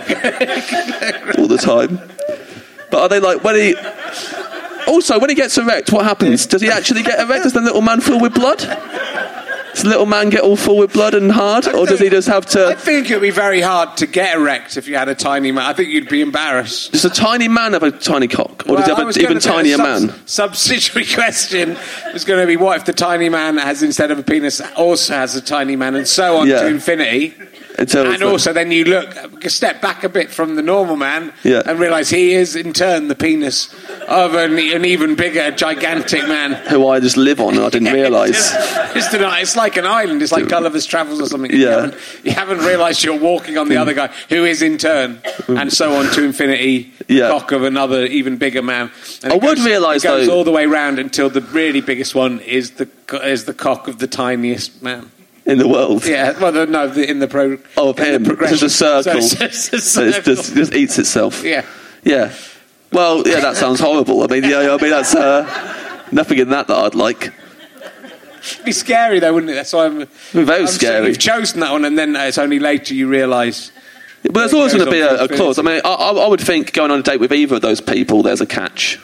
Speaker 8: all the time. But are they like when he? Also, when he gets erect, what happens? Does he actually get erect? Does the little man fill with blood? Does the little man get all full with blood and hard, or does he just have
Speaker 6: I
Speaker 8: to?
Speaker 6: think it would be very hard to get erect if you had a tiny man. I think you'd be embarrassed.
Speaker 8: Does a tiny man have a tiny cock, or does he
Speaker 6: Well, I
Speaker 8: have
Speaker 6: was
Speaker 8: an even
Speaker 6: gonna say
Speaker 8: tinier
Speaker 6: a subs-
Speaker 8: man?
Speaker 6: Subsidiary question was going to be: what if the tiny man has, instead of a penis, also has a tiny man, and so on
Speaker 8: Yeah.
Speaker 6: to infinity?
Speaker 8: Until
Speaker 6: And also, then you look, step back a bit from the normal man,
Speaker 8: Yeah.
Speaker 6: and realise he is in turn the penis of an, an even bigger, gigantic man.
Speaker 8: who I just live on, and I didn't realise.
Speaker 6: Just, just an, it's like an island. It's like Gulliver's Travels or something. You
Speaker 8: Yeah.
Speaker 6: haven't, you haven't realised you're walking on the other guy, who is in turn, and so on to infinity.
Speaker 8: Yeah.
Speaker 6: Cock of another even bigger man. And
Speaker 8: I
Speaker 6: it
Speaker 8: would
Speaker 6: goes-
Speaker 8: realise,
Speaker 6: it goes
Speaker 8: though-
Speaker 6: all the way round until the really biggest one is the co- is the cock of the tiniest man.
Speaker 8: In the world.
Speaker 6: Yeah, well, the, no, the, in the pro.
Speaker 8: Oh, of
Speaker 6: in the
Speaker 8: him.
Speaker 6: progression.
Speaker 8: It's a circle.
Speaker 6: So it's just a
Speaker 8: So it's
Speaker 6: circle.
Speaker 8: just, just eats itself.
Speaker 6: Yeah.
Speaker 8: Yeah. Well, yeah, that sounds horrible. I mean, yeah, I mean that's uh, nothing in that that I'd like.
Speaker 6: It'd be scary though, wouldn't it? That's why I'm.
Speaker 8: Very
Speaker 6: I'm
Speaker 8: scary.
Speaker 6: saying you've chosen that one, and then it's only later you realise.
Speaker 8: But there's
Speaker 6: It
Speaker 8: always
Speaker 6: goes
Speaker 8: going to be
Speaker 6: on
Speaker 8: a, a
Speaker 6: to
Speaker 8: clause. I mean, I, I I would think going on a date with either of those people, there's a catch.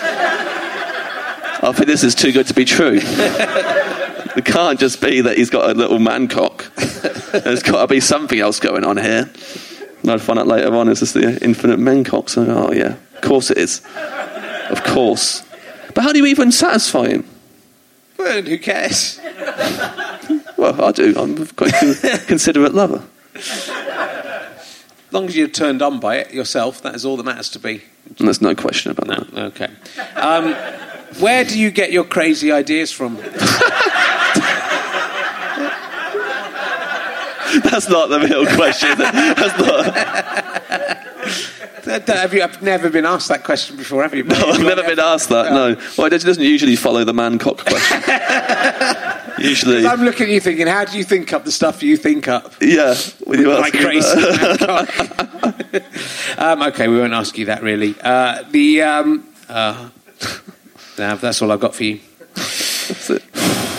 Speaker 8: I think this is too good to be true. It can't just be that he's got a little man cock. There's got to be something else going on here. And I'd find out later on it's just the infinite men cock. So, oh yeah, of course it is. Of course. But how do you even satisfy him?
Speaker 6: Well, who cares?
Speaker 8: Well, I do. I'm quite a considerate lover.
Speaker 6: As long as you're turned on by it yourself, that is all that matters to be.
Speaker 8: And there's no question about
Speaker 6: no,
Speaker 8: that.
Speaker 6: Okay. Um, where do you get your crazy ideas from?
Speaker 8: That's not the real question. That's not.
Speaker 6: Have you I've never been asked that question before, have you?
Speaker 8: No, I've never been asked that, no. Well, it doesn't usually follow the man-cock question. Usually.
Speaker 6: I'm looking at you thinking, how do you think up the stuff you think up?
Speaker 8: Yeah. When you
Speaker 6: like crazy man-cock. um, okay, we won't ask you that, really. Uh, the um, uh, no, that's all I've got for you.
Speaker 8: That's it.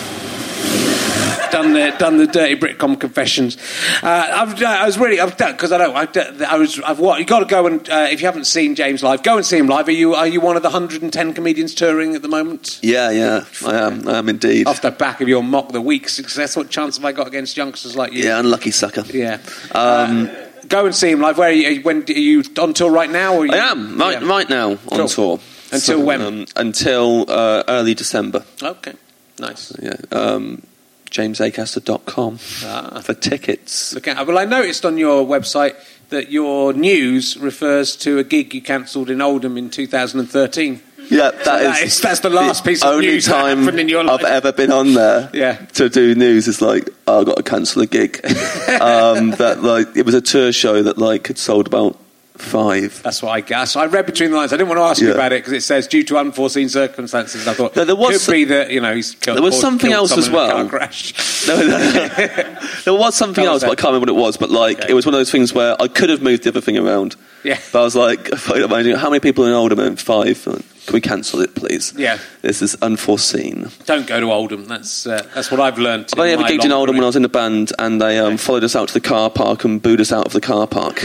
Speaker 6: Done the done the dirty Britcom confessions. Uh, I've, I was really because I don't. I, I was. I've what you got to go and uh, if you haven't seen James live, go and see him live. Are you Are you one of the one hundred ten comedians touring at the moment?
Speaker 8: Yeah, yeah, I am. I am indeed.
Speaker 6: Off the back of your mock the week success, what chance have I got against youngsters like you?
Speaker 8: Yeah, unlucky sucker.
Speaker 6: Yeah.
Speaker 8: Um,
Speaker 6: uh, go and see him live. Where are you? When are you on tour right now? Or are you,
Speaker 8: I am right yeah. right now on
Speaker 6: cool.
Speaker 8: tour.
Speaker 6: Until
Speaker 8: so,
Speaker 6: when?
Speaker 8: Um, until uh, early December.
Speaker 6: Okay, nice.
Speaker 8: Yeah. Um, james acaster dot com
Speaker 6: ah.
Speaker 8: for tickets.
Speaker 6: Look at, well, I noticed on your website that your news refers to a gig you cancelled in Oldham in two thousand thirteen.
Speaker 8: Yeah, that,
Speaker 6: so
Speaker 8: is,
Speaker 6: that is that's the last
Speaker 8: the
Speaker 6: piece of
Speaker 8: only
Speaker 6: news
Speaker 8: time
Speaker 6: that happened in your life.
Speaker 8: I've ever been on there
Speaker 6: yeah.
Speaker 8: to do news. Is like, oh, I've got to cancel a gig. um, that like it was a tour show that like had sold about five.
Speaker 6: That's what I guess. I read between the lines. I didn't want to ask yeah. you about it because it says due to unforeseen circumstances. I thought no, there was could be that you know he's killed.
Speaker 8: There was something else as well.
Speaker 6: In a car crash.
Speaker 8: no, no, no. There was something else, but I can't remember what it was. But like, okay. It was one of those things where I could have moved the other thing around.
Speaker 6: Yeah.
Speaker 8: But I was like, how many people in Oldham? Five. Can we cancel it, please?
Speaker 6: Yeah.
Speaker 8: This is unforeseen.
Speaker 6: Don't go to Oldham. That's uh, that's what I've learned.
Speaker 8: I only ever gigged in Oldham when I was in a band, and they um, followed us out to the car park and booed us out of the car park.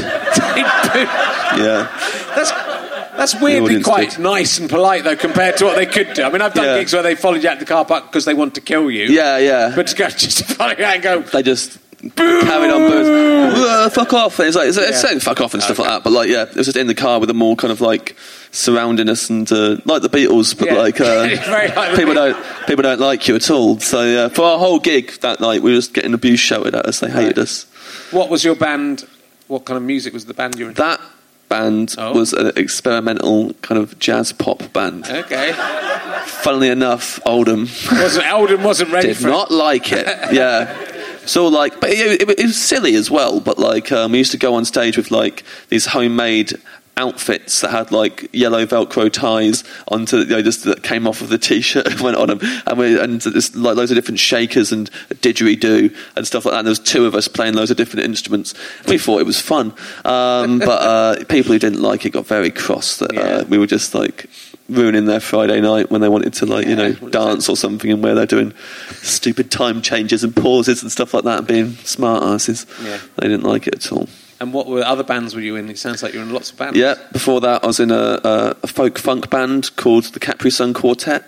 Speaker 8: Yeah.
Speaker 6: That's that's weirdly quite did. nice and polite, though, compared to what they could do. I mean, I've done yeah. gigs where they followed you out to the car park because they want to kill you.
Speaker 8: Yeah, yeah.
Speaker 6: But to go just to follow you out and go...
Speaker 8: They just... carried on booze. Fuck off. And it's like, it's, it's yeah. saying fuck off and stuff okay. like that, but like, yeah, it was just in the car with them all kind of like surrounding us and uh, like the Beatles, but yeah. like, uh, like people don't people don't like you at all. So yeah, for our whole gig that night, we were just getting abuse shouted at us. They hated right. us.
Speaker 6: What was your band? What kind of music was the band you were in?
Speaker 8: That band oh. was an experimental kind of jazz pop band.
Speaker 6: Okay.
Speaker 8: Funnily enough, Oldham
Speaker 6: wasn't Oldham wasn't ready
Speaker 8: did
Speaker 6: for
Speaker 8: not
Speaker 6: it.
Speaker 8: like it. Yeah. So like, but it, it, it was silly as well. But like, um, we used to go on stage with like these homemade outfits that had like yellow Velcro ties onto, you know, just that came off of the t-shirt and went on them, and we and just like loads of different shakers and a didgeridoo and stuff like that. And there was two of us playing loads of different instruments. We thought it was fun, um, but uh, people who didn't like it got very cross that yeah. uh, we were just like ruining their Friday night when they wanted to like, you know, dance or something, and where they're doing stupid time changes and pauses and stuff like that and being smart asses. Yeah. They didn't like it at all.
Speaker 6: And what were other bands were you in? It sounds like you were in lots of bands.
Speaker 8: Yeah, before that I was in a, a, a folk funk band called the Capri Sun Quartet.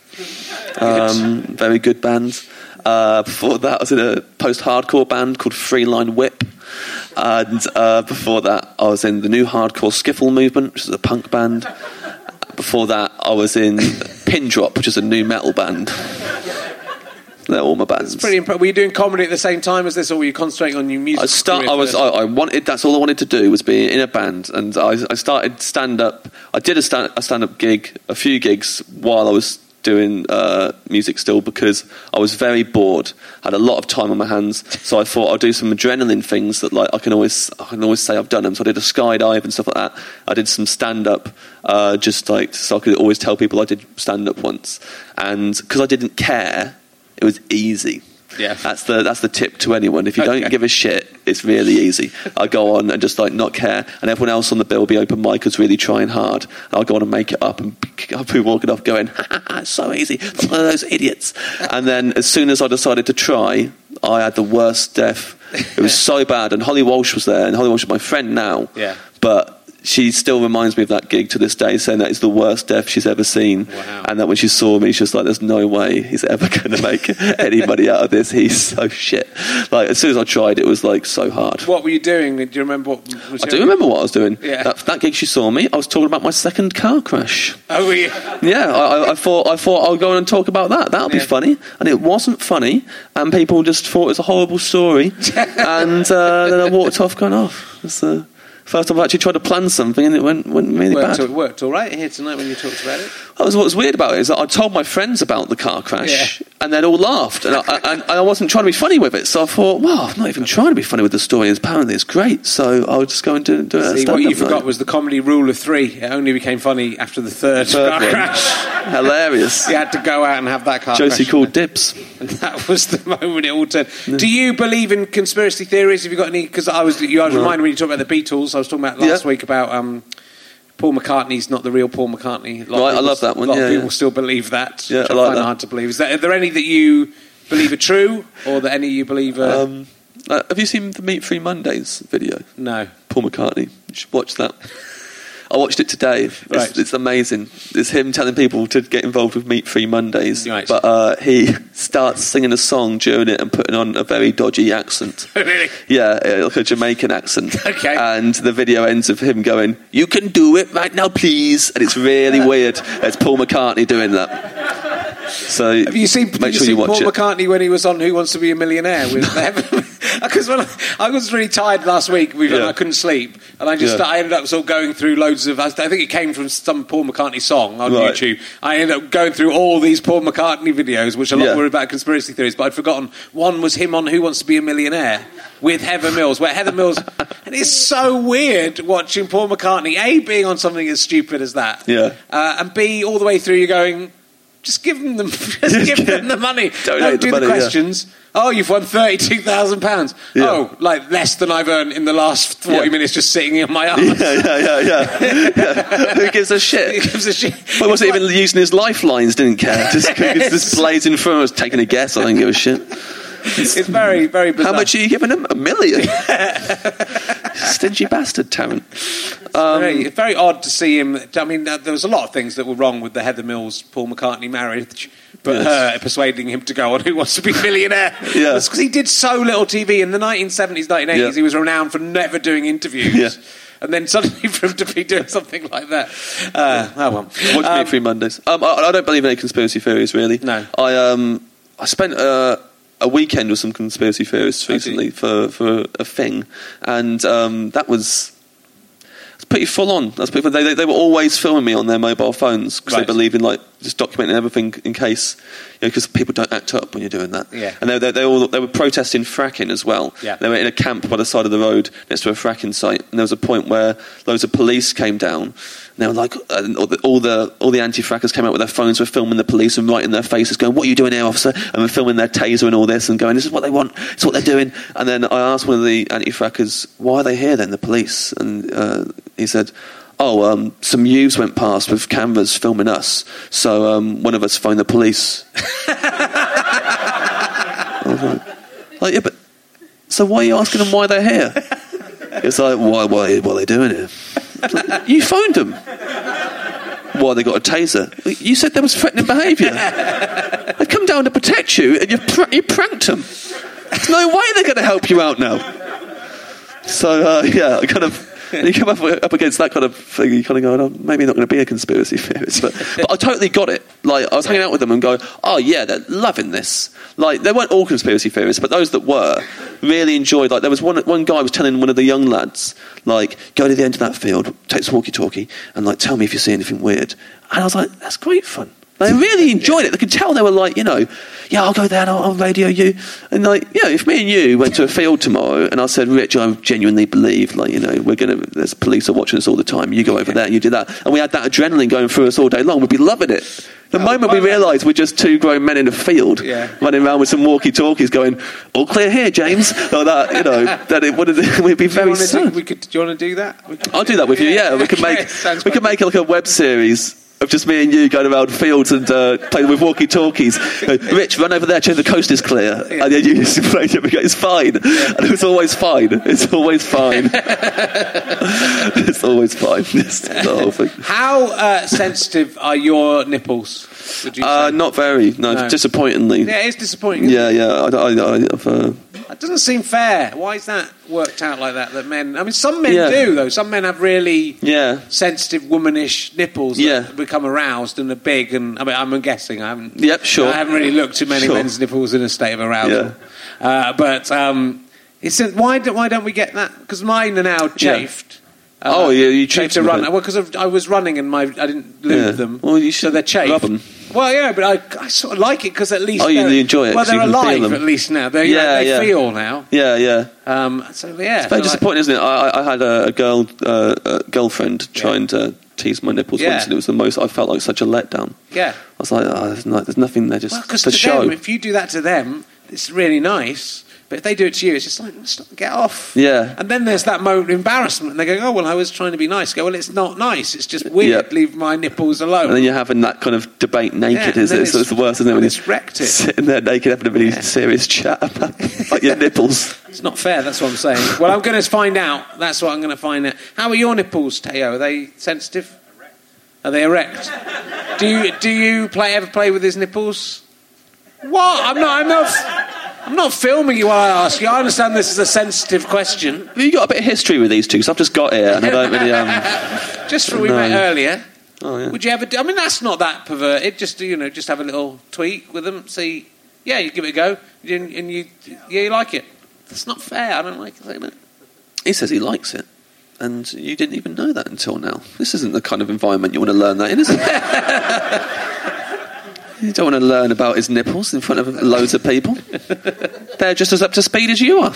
Speaker 8: Um, very good band. Uh, before that I was in a post-hardcore band called Freeline Whip. And uh, before that I was in the new hardcore skiffle movement, which is a punk band. Before that I was in Pin Drop, which is a new metal band. They're all my bands.
Speaker 6: It's pretty impressive. Were you doing comedy at the same time as this, or were you concentrating on your music?
Speaker 8: I start. I was. I, I wanted. That's all I wanted to do was be in a band, and I, I started stand up. I did a stand a stand up gig, a few gigs while I was doing uh, music still, because I was very bored. Had a lot of time on my hands, so I thought I'd do some adrenaline things that like I can always I can always say I've done them. So I did a skydive and stuff like that. I did some stand up, uh, just like so I could always tell people I did stand up once, and because I didn't care. It was easy.
Speaker 6: Yeah,
Speaker 8: that's the that's the tip to anyone. If you
Speaker 6: okay.
Speaker 8: don't give a shit, it's really easy. I go on and just like not care, and everyone else on the bill will be open micers really trying hard. And I'll go on and make it up, and I'll be walking off going, ha, ha, ha, "It's so easy." I'm one of those idiots. And then as soon as I decided to try, I had the worst death. It was so bad. And Holly Walsh was there, and Holly Walsh is my friend now.
Speaker 6: Yeah,
Speaker 8: but. She still reminds me of that gig to this day, saying that it's the worst death she's ever seen.
Speaker 6: Wow.
Speaker 8: And that when she saw me, she was like, there's no way he's ever going to make any money out of this. He's so shit. Like, as soon as I tried, it was like so hard.
Speaker 6: What were you doing? Do you remember what was
Speaker 8: I do remember what I was doing.
Speaker 6: Yeah.
Speaker 8: That, that gig she saw me, I was talking about my second car crash.
Speaker 6: Oh, were you?
Speaker 8: Yeah, I, I thought I thought I'll go on and talk about that. That'll yeah. be funny. And it wasn't funny, and people just thought it was a horrible story. And uh, then I walked off going, oh, it's uh, First time I've actually tried to plan something and it went, went really
Speaker 6: worked,
Speaker 8: bad.
Speaker 6: It worked all right here tonight when you talked about it.
Speaker 8: That was what was weird about it, is that I told my friends about the car crash
Speaker 6: Yeah.
Speaker 8: and they'd all laughed, and I, and I wasn't trying to be funny with it, so I thought, well, I'm not even trying to be funny with the story, apparently it's great, so I'll just go and do, do it at
Speaker 6: See, what you
Speaker 8: stand-up
Speaker 6: forgot
Speaker 8: night.
Speaker 6: was the comedy rule of three. It only became funny after the third,
Speaker 8: Third
Speaker 6: car
Speaker 8: one.
Speaker 6: crash.
Speaker 8: Hilarious.
Speaker 6: You had to go out and have that car
Speaker 8: Josie
Speaker 6: crash.
Speaker 8: called dibs.
Speaker 6: And that was the moment it all turned. Do you believe in conspiracy theories? Have you got any? Because I was, you, I was
Speaker 8: No.
Speaker 6: reminded when you talked about the Beatles. I was talking about last
Speaker 8: Yeah.
Speaker 6: week about um, Paul McCartney's not the real Paul McCartney. A lot of
Speaker 8: Right, I
Speaker 6: people-
Speaker 8: love that one,
Speaker 6: A lot
Speaker 8: yeah,
Speaker 6: of people
Speaker 8: yeah.
Speaker 6: still believe that.
Speaker 8: Yeah,
Speaker 6: which
Speaker 8: I
Speaker 6: I
Speaker 8: like
Speaker 6: find
Speaker 8: that.
Speaker 6: hard to believe. Is there, are there any that you believe are true, or that any you believe are?
Speaker 8: Um, uh, have you seen the Meat Free Mondays video?
Speaker 6: No.
Speaker 8: Paul McCartney. You should watch that. I watched it today. It's,
Speaker 6: Right.
Speaker 8: it's amazing. It's him telling people to get involved with Meat Free Mondays.
Speaker 6: Right.
Speaker 8: But uh, he starts singing a song during it and putting on a very dodgy accent.
Speaker 6: Really?
Speaker 8: Yeah, uh, like a Jamaican accent.
Speaker 6: Okay.
Speaker 8: And the video ends with him going, "You can do it right now, please." And it's really weird. It's Paul McCartney doing that. So
Speaker 6: Have you seen,
Speaker 8: make
Speaker 6: have you
Speaker 8: sure
Speaker 6: seen
Speaker 8: you watch
Speaker 6: Paul
Speaker 8: it.
Speaker 6: McCartney when he was on Who Wants to Be a Millionaire? Because when I, I was really tired last week, we,
Speaker 8: Yeah.
Speaker 6: I couldn't sleep, and I just
Speaker 8: Yeah.
Speaker 6: I ended up sort of going through loads of. I think it came from some Paul McCartney song on
Speaker 8: Right.
Speaker 6: YouTube. I ended up going through all these Paul McCartney videos, which a lot
Speaker 8: Yeah.
Speaker 6: were about conspiracy theories, but I'd forgotten one was him on Who Wants to Be a Millionaire with Heather Mills, where Heather Mills, and it's so weird watching Paul McCartney A being on something as stupid as that,
Speaker 8: Yeah.
Speaker 6: uh, and B all the way through you're going. Just give them the, just give them the money.
Speaker 8: Donate
Speaker 6: Don't
Speaker 8: the
Speaker 6: do the,
Speaker 8: money, yeah.
Speaker 6: questions. Oh, you've won thirty-two thousand pounds.
Speaker 8: Yeah.
Speaker 6: Oh, like less than I've earned in the last forty
Speaker 8: Yeah.
Speaker 6: minutes just sitting on my arse.
Speaker 8: Yeah, yeah, yeah, yeah. yeah. Who gives a shit?
Speaker 6: Who gives a shit?
Speaker 8: Well, wasn't even using his lifelines, didn't care. Just, just blazing through. I was taking a guess. I don't give a shit.
Speaker 6: It's very, very bizarre.
Speaker 8: How much are you giving him? A million? Stingy bastard, Tarrant. Um,
Speaker 6: very, very odd to see him. I mean, uh, there was a lot of things that were wrong with the Heather Mills Paul McCartney marriage, but
Speaker 8: Yes.
Speaker 6: her persuading him to go on Who Wants to Be a Millionaire,
Speaker 8: Yeah.
Speaker 6: because he did so little T V in the nineteen seventies, nineteen eighties.
Speaker 8: Yeah.
Speaker 6: He was renowned for never doing interviews.
Speaker 8: Yeah.
Speaker 6: And then suddenly for him to be doing something like that. Uh, oh well.
Speaker 8: Watch
Speaker 6: Um,
Speaker 8: Meat Free Mondays. Um, I, I don't believe in any conspiracy theories, really.
Speaker 6: No.
Speaker 8: I um I spent uh, a weekend with some conspiracy theorists recently for, for a thing, and um, that was it's pretty full on. That's pretty, they, they they were always filming me on their mobile phones because
Speaker 6: Right.
Speaker 8: they believe in like just documenting everything in case, you know, because people don't act up when you're doing that.
Speaker 6: Yeah.
Speaker 8: And they they they, all, they were protesting fracking as well.
Speaker 6: Yeah.
Speaker 8: They were in a camp by the side of the road next to a fracking site, and there was a point where loads of police came down. And they were like, uh, all the all the, all the anti-frackers came out with their phones, were filming the police and right in their faces, going, "What are you doing here, officer?" And we're filming their taser and all this, and going, "This is what they want. It's what they're doing." And then I asked one of the anti-frackers, "Why are they here then, the police?" And uh, he said, "Oh, um, some youths went past with cameras filming us, so um, one of us phoned the police." I was like, like, yeah, but so why are you asking them why they're here? It's like, why, why, what are they doing here? Like, you phoned them. Why, they got a taser? You said there was threatening behaviour. They've come down to protect you, and you've pr- you pranked them. There's no way they're going to help you out now. So, uh, yeah, I kind of... you come up, up against that kind of thing, you kind of go, oh, maybe not going to be a conspiracy theorist. But, but I totally got it. Like, I was hanging out with them and going, oh, yeah, they're loving this. Like, they weren't all conspiracy theorists, but those that were really enjoyed. Like, there was one one guy was telling one of the young lads, like, go to the end of that field, take this walkie-talkie, and, like, tell me if you see anything weird. And I was like, that's great fun. They really enjoyed it. They could tell they were like, you know, yeah, I'll go there and I'll, I'll radio you. And like, you know, if me and you went to a field tomorrow and I said, Rich, I genuinely believe, like, you know, we're going to, there's police are watching us all the time. You go over there and you do that. And we had that adrenaline going through us all day long. We'd be loving it. The
Speaker 6: Oh,
Speaker 8: moment we realised we're just two grown men in a field
Speaker 6: Yeah.
Speaker 8: running around with some walkie-talkies going, all clear here, James. Like that, you know, that it would have, we'd be
Speaker 6: Do you
Speaker 8: very
Speaker 6: wanna do,
Speaker 8: sad.
Speaker 6: we could, do you want to do that? We could-
Speaker 8: I'll do that with you, yeah. We could make,
Speaker 6: Sounds
Speaker 8: we could
Speaker 6: quite
Speaker 8: make like a web series of just me and you going around fields and uh, playing with walkie-talkies. Uh, Rich, run over there, check the coast is clear.
Speaker 6: Yeah.
Speaker 8: And then you just play it, it's fine.
Speaker 6: Yeah.
Speaker 8: And it's always fine. It's always fine. It's always fine. It's the whole thing.
Speaker 6: How uh, sensitive are your nipples? Would you
Speaker 8: Uh,
Speaker 6: say?
Speaker 8: not very, no,
Speaker 6: No.
Speaker 8: disappointingly.
Speaker 6: Yeah, it's disappointing. isn't
Speaker 8: Yeah, yeah. I, I, I, I've, uh,
Speaker 6: it? That doesn't seem fair. Why is that worked out like that? That men, I mean, some men
Speaker 8: Yeah.
Speaker 6: do though. Some men have really
Speaker 8: yeah.
Speaker 6: sensitive, womanish nipples that
Speaker 8: Yeah.
Speaker 6: become aroused and are big. And I mean, I'm guessing. I haven't.
Speaker 8: Yep, sure.
Speaker 6: I haven't really looked at many
Speaker 8: Sure.
Speaker 6: men's nipples in a state of arousal. Uh, but um, it's why don't why don't we get that? Because mine are now chafed. Uh,
Speaker 8: oh, yeah, you
Speaker 6: chafed
Speaker 8: chafed
Speaker 6: to
Speaker 8: them a
Speaker 6: run.
Speaker 8: bit.
Speaker 6: Well, because I was running and my I didn't lube
Speaker 8: Yeah.
Speaker 6: them.
Speaker 8: Well, you
Speaker 6: so
Speaker 8: should
Speaker 6: they're chafed.
Speaker 8: rub them.
Speaker 6: Well, yeah, but I, I sort of like it because at least
Speaker 8: Oh, you
Speaker 6: they're-
Speaker 8: enjoy it
Speaker 6: Well,
Speaker 8: 'cause you
Speaker 6: they're
Speaker 8: can feel
Speaker 6: alive
Speaker 8: them.
Speaker 6: at least now. They're, you know,
Speaker 8: Yeah,
Speaker 6: they
Speaker 8: yeah.
Speaker 6: feel now.
Speaker 8: Yeah, yeah.
Speaker 6: Um, so yeah,
Speaker 8: It's very
Speaker 6: so I-
Speaker 8: disappointing, isn't it? I, I I had a, a girl, uh, a girlfriend trying to tease my nipples
Speaker 6: Yeah.
Speaker 8: once, and it was the most. I felt like such a letdown.
Speaker 6: Yeah.
Speaker 8: I was like, oh, there's, no, there's nothing there, just
Speaker 6: Well, because
Speaker 8: to
Speaker 6: to
Speaker 8: show.
Speaker 6: them, if you do that to them, it's really nice. But if they do it to you, it's just like, stop, get off.
Speaker 8: Yeah.
Speaker 6: And then there's that moment of embarrassment. And they go, oh, well, I was trying to be nice. Go, well, it's not nice. It's just weird.
Speaker 8: Yeah.
Speaker 6: Leave my nipples alone.
Speaker 8: And then you're having that kind of debate
Speaker 6: Yeah,
Speaker 8: naked,
Speaker 6: and
Speaker 8: is
Speaker 6: then
Speaker 8: it? It's,
Speaker 6: it's-
Speaker 8: it's the worst, isn't it? When
Speaker 6: it's
Speaker 8: you're
Speaker 6: wrecked it.
Speaker 8: sitting there naked, having a really serious chat about, about your nipples.
Speaker 6: It's not fair, that's what I'm saying. Well, I'm going to find out. That's what I'm going to find out. How are your nipples, Teo? Are they sensitive? Are they erect? Do you do you play ever play with his nipples? What? I'm not. I'm not. I'm not filming you while I ask you. I understand this is a sensitive question.
Speaker 8: Have you got a bit of history with these two? Because I've just got here, and I don't really. Um,
Speaker 6: Just for we
Speaker 8: No.
Speaker 6: met earlier.
Speaker 8: Oh, yeah.
Speaker 6: Would you ever? Do, I mean, that's not that perverted. Just you know, just have a little tweak with them. See, yeah, you give it a go, and, and you, yeah, you like it. That's not fair. I don't like saying that.
Speaker 8: He says he likes it, and you didn't even know that until now. This isn't the kind of environment you want to learn that in, is it? You don't want to learn about his nipples in front of loads of people. They're just as up to speed as you are.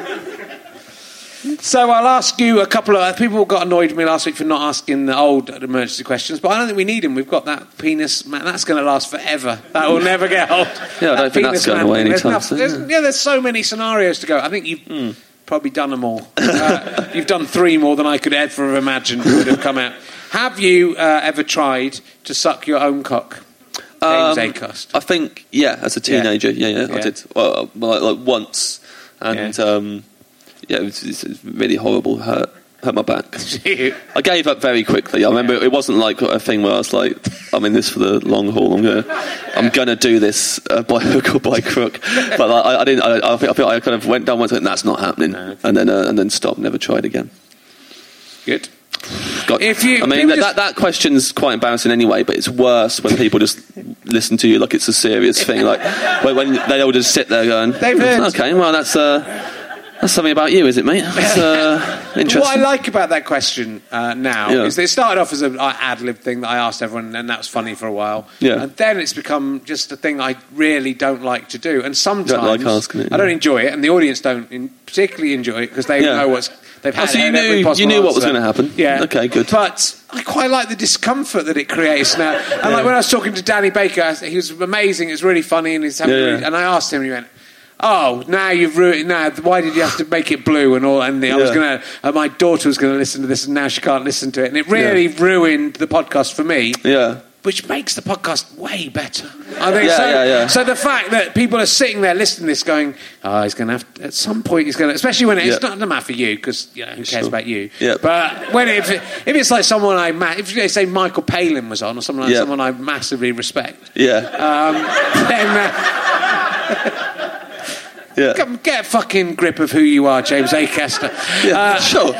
Speaker 6: So I'll ask you a couple of people got annoyed with me last week for not asking the old emergency questions, but I don't think we need them. We've got that penis man. That's going to last forever. That will never get old.
Speaker 8: Yeah, I don't
Speaker 6: That
Speaker 8: think
Speaker 6: penis
Speaker 8: that's going
Speaker 6: man
Speaker 8: away
Speaker 6: thing. There's
Speaker 8: anytime
Speaker 6: enough-
Speaker 8: soon,
Speaker 6: there's-
Speaker 8: yeah.
Speaker 6: Yeah, there's so many scenarios to go. I think you've probably done them all. Uh, you've done three more than I could ever have imagined would have come out. Have you uh, ever tried to suck your own cock? James
Speaker 8: Um,
Speaker 6: Acaster.
Speaker 8: I think, yeah, as a teenager, yeah, yeah,
Speaker 6: Yeah.
Speaker 8: I did. Well, like, like once, and yeah, um, yeah it, was, it was really horrible. Hurt, hurt my back. I gave up very quickly. I remember it wasn't like a thing where I was like, I'm in this for the long haul. I'm gonna, I'm gonna do this uh, by hook or by crook. But like, I, I didn't. I, I, think, I think I kind of went down once, and that's not happening, and then uh, and then stopped. Never tried again.
Speaker 6: Good.
Speaker 8: God.
Speaker 6: If you-
Speaker 8: I mean,
Speaker 6: people
Speaker 8: that,
Speaker 6: just-
Speaker 8: that, that question's quite embarrassing anyway, but it's worse when people just listen to you like it's a serious thing. Like, when, when they all just sit there going,
Speaker 6: They've heard-
Speaker 8: okay, well, that's uh, that's something about you, is it, mate? That's uh, interesting.
Speaker 6: What I like about that question uh, now
Speaker 8: Yeah.
Speaker 6: is that it started off as an ad-lib thing that I asked everyone, and that was funny for a while.
Speaker 8: Yeah.
Speaker 6: And then it's become just a thing I really don't like to do. And sometimes
Speaker 8: Don't like asking it,
Speaker 6: I don't
Speaker 8: yeah.
Speaker 6: enjoy it, and the audience don't in, particularly enjoy it because they
Speaker 8: Yeah.
Speaker 6: know what's they've
Speaker 8: Oh,
Speaker 6: had.
Speaker 8: so you
Speaker 6: heard every
Speaker 8: knew-
Speaker 6: possible
Speaker 8: you knew what was
Speaker 6: answer.
Speaker 8: gonna happen.
Speaker 6: Yeah.
Speaker 8: Okay, good.
Speaker 6: But I quite like the discomfort that it creates now. And like when I was talking to Danny Baker, I- he was amazing. It was really funny, and he's having
Speaker 8: Yeah, yeah.
Speaker 6: really- and I asked him, and he went, "Oh, now you've ruined. Now, why did you have to make it blue and all?" And I was
Speaker 8: Yeah.
Speaker 6: going to. Uh, my daughter was going to listen to this, and now she can't listen to it. And it really ruined the podcast for me.
Speaker 8: Yeah.
Speaker 6: Which makes the podcast way better. I think
Speaker 8: Yeah,
Speaker 6: so.
Speaker 8: yeah, yeah.
Speaker 6: So the fact that people are sitting there listening to this, going, "Oh, he's going to have to, at some point he's going to," especially when it, it's
Speaker 8: Yeah.
Speaker 6: not a matter for you because you know who cares
Speaker 8: Sure.
Speaker 6: about you.
Speaker 8: Yeah.
Speaker 6: But when if it, if it's like someone I ma- if they say Michael Palin was on or someone like
Speaker 8: Yeah.
Speaker 6: someone I massively respect,
Speaker 8: Yeah.
Speaker 6: um, then. Uh,
Speaker 8: Yeah.
Speaker 6: Come, get a fucking grip of who you are, James Acaster.
Speaker 8: Yeah,
Speaker 6: Uh,
Speaker 8: sure.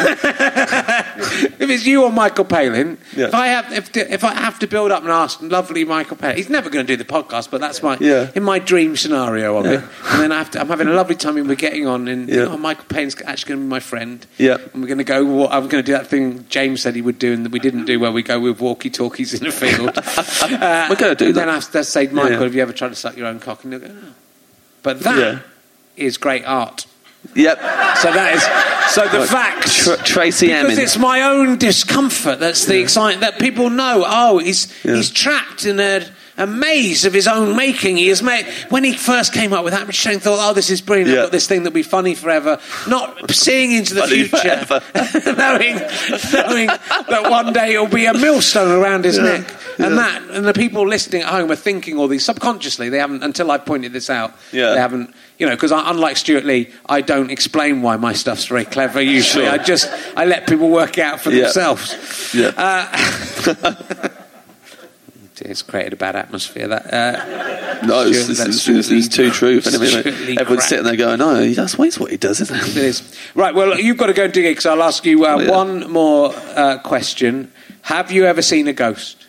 Speaker 6: if it's you or Michael Palin,
Speaker 8: Yeah.
Speaker 6: if I have if, if I have to build up and ask lovely Michael Palin, he's never going to do the podcast, but that's my
Speaker 8: Yeah.
Speaker 6: in my dream scenario of
Speaker 8: Yeah.
Speaker 6: it. And then I have to, I'm having a lovely time and we're getting on, and
Speaker 8: Yeah.
Speaker 6: oh, Michael Palin's actually going to be my friend.
Speaker 8: Yeah.
Speaker 6: And we're going to go. well, I'm going to do that thing James said he would do, and that we didn't do, where we go with walkie-talkies in a field. uh,
Speaker 8: We're going to do
Speaker 6: and
Speaker 8: that.
Speaker 6: then I have to say, Michael,
Speaker 8: Yeah.
Speaker 6: have you ever tried to suck your own cock? And they'll go, no. But that
Speaker 8: Yeah.
Speaker 6: is great art.
Speaker 8: Yep.
Speaker 6: So that is so the
Speaker 8: Like
Speaker 6: fact
Speaker 8: Tr- Tracy
Speaker 6: because
Speaker 8: Emin.
Speaker 6: it's my own discomfort that's the excitement that people know. Oh, he's
Speaker 8: Yeah.
Speaker 6: he's trapped in a, a maze of his own making. He has made when he first came up with that, Shane thought, "Oh, this is brilliant!
Speaker 8: Yeah.
Speaker 6: I've got this thing that'll be funny forever." Not seeing into the
Speaker 8: Funny
Speaker 6: future,
Speaker 8: forever.
Speaker 6: knowing knowing that one day it'll be a millstone around his neck, and
Speaker 8: Yeah.
Speaker 6: that and the people listening at home are thinking all these subconsciously. They haven't until I pointed this out.
Speaker 8: Yeah.
Speaker 6: They haven't. You know, because unlike Stuart Lee, I don't explain why my stuff's very clever. Usually,
Speaker 8: Sure.
Speaker 6: I just I let people work it out for
Speaker 8: Yeah.
Speaker 6: themselves.
Speaker 8: Yeah.
Speaker 6: Uh, it's created a bad atmosphere. That uh,
Speaker 8: No, it's,
Speaker 6: Stuart-
Speaker 8: it's,
Speaker 6: that's
Speaker 8: it's,
Speaker 6: Stuart
Speaker 8: it's, it's too true. Isn't it?
Speaker 6: Stuart Lee
Speaker 8: Everyone's
Speaker 6: crap.
Speaker 8: sitting there going, "Oh, that's that's what he does, isn't
Speaker 6: It
Speaker 8: it?"
Speaker 6: is. Right, well, you've got to go dig it, because I'll ask you uh,
Speaker 8: Oh, yeah.
Speaker 6: one more uh, question. Have you ever seen a ghost?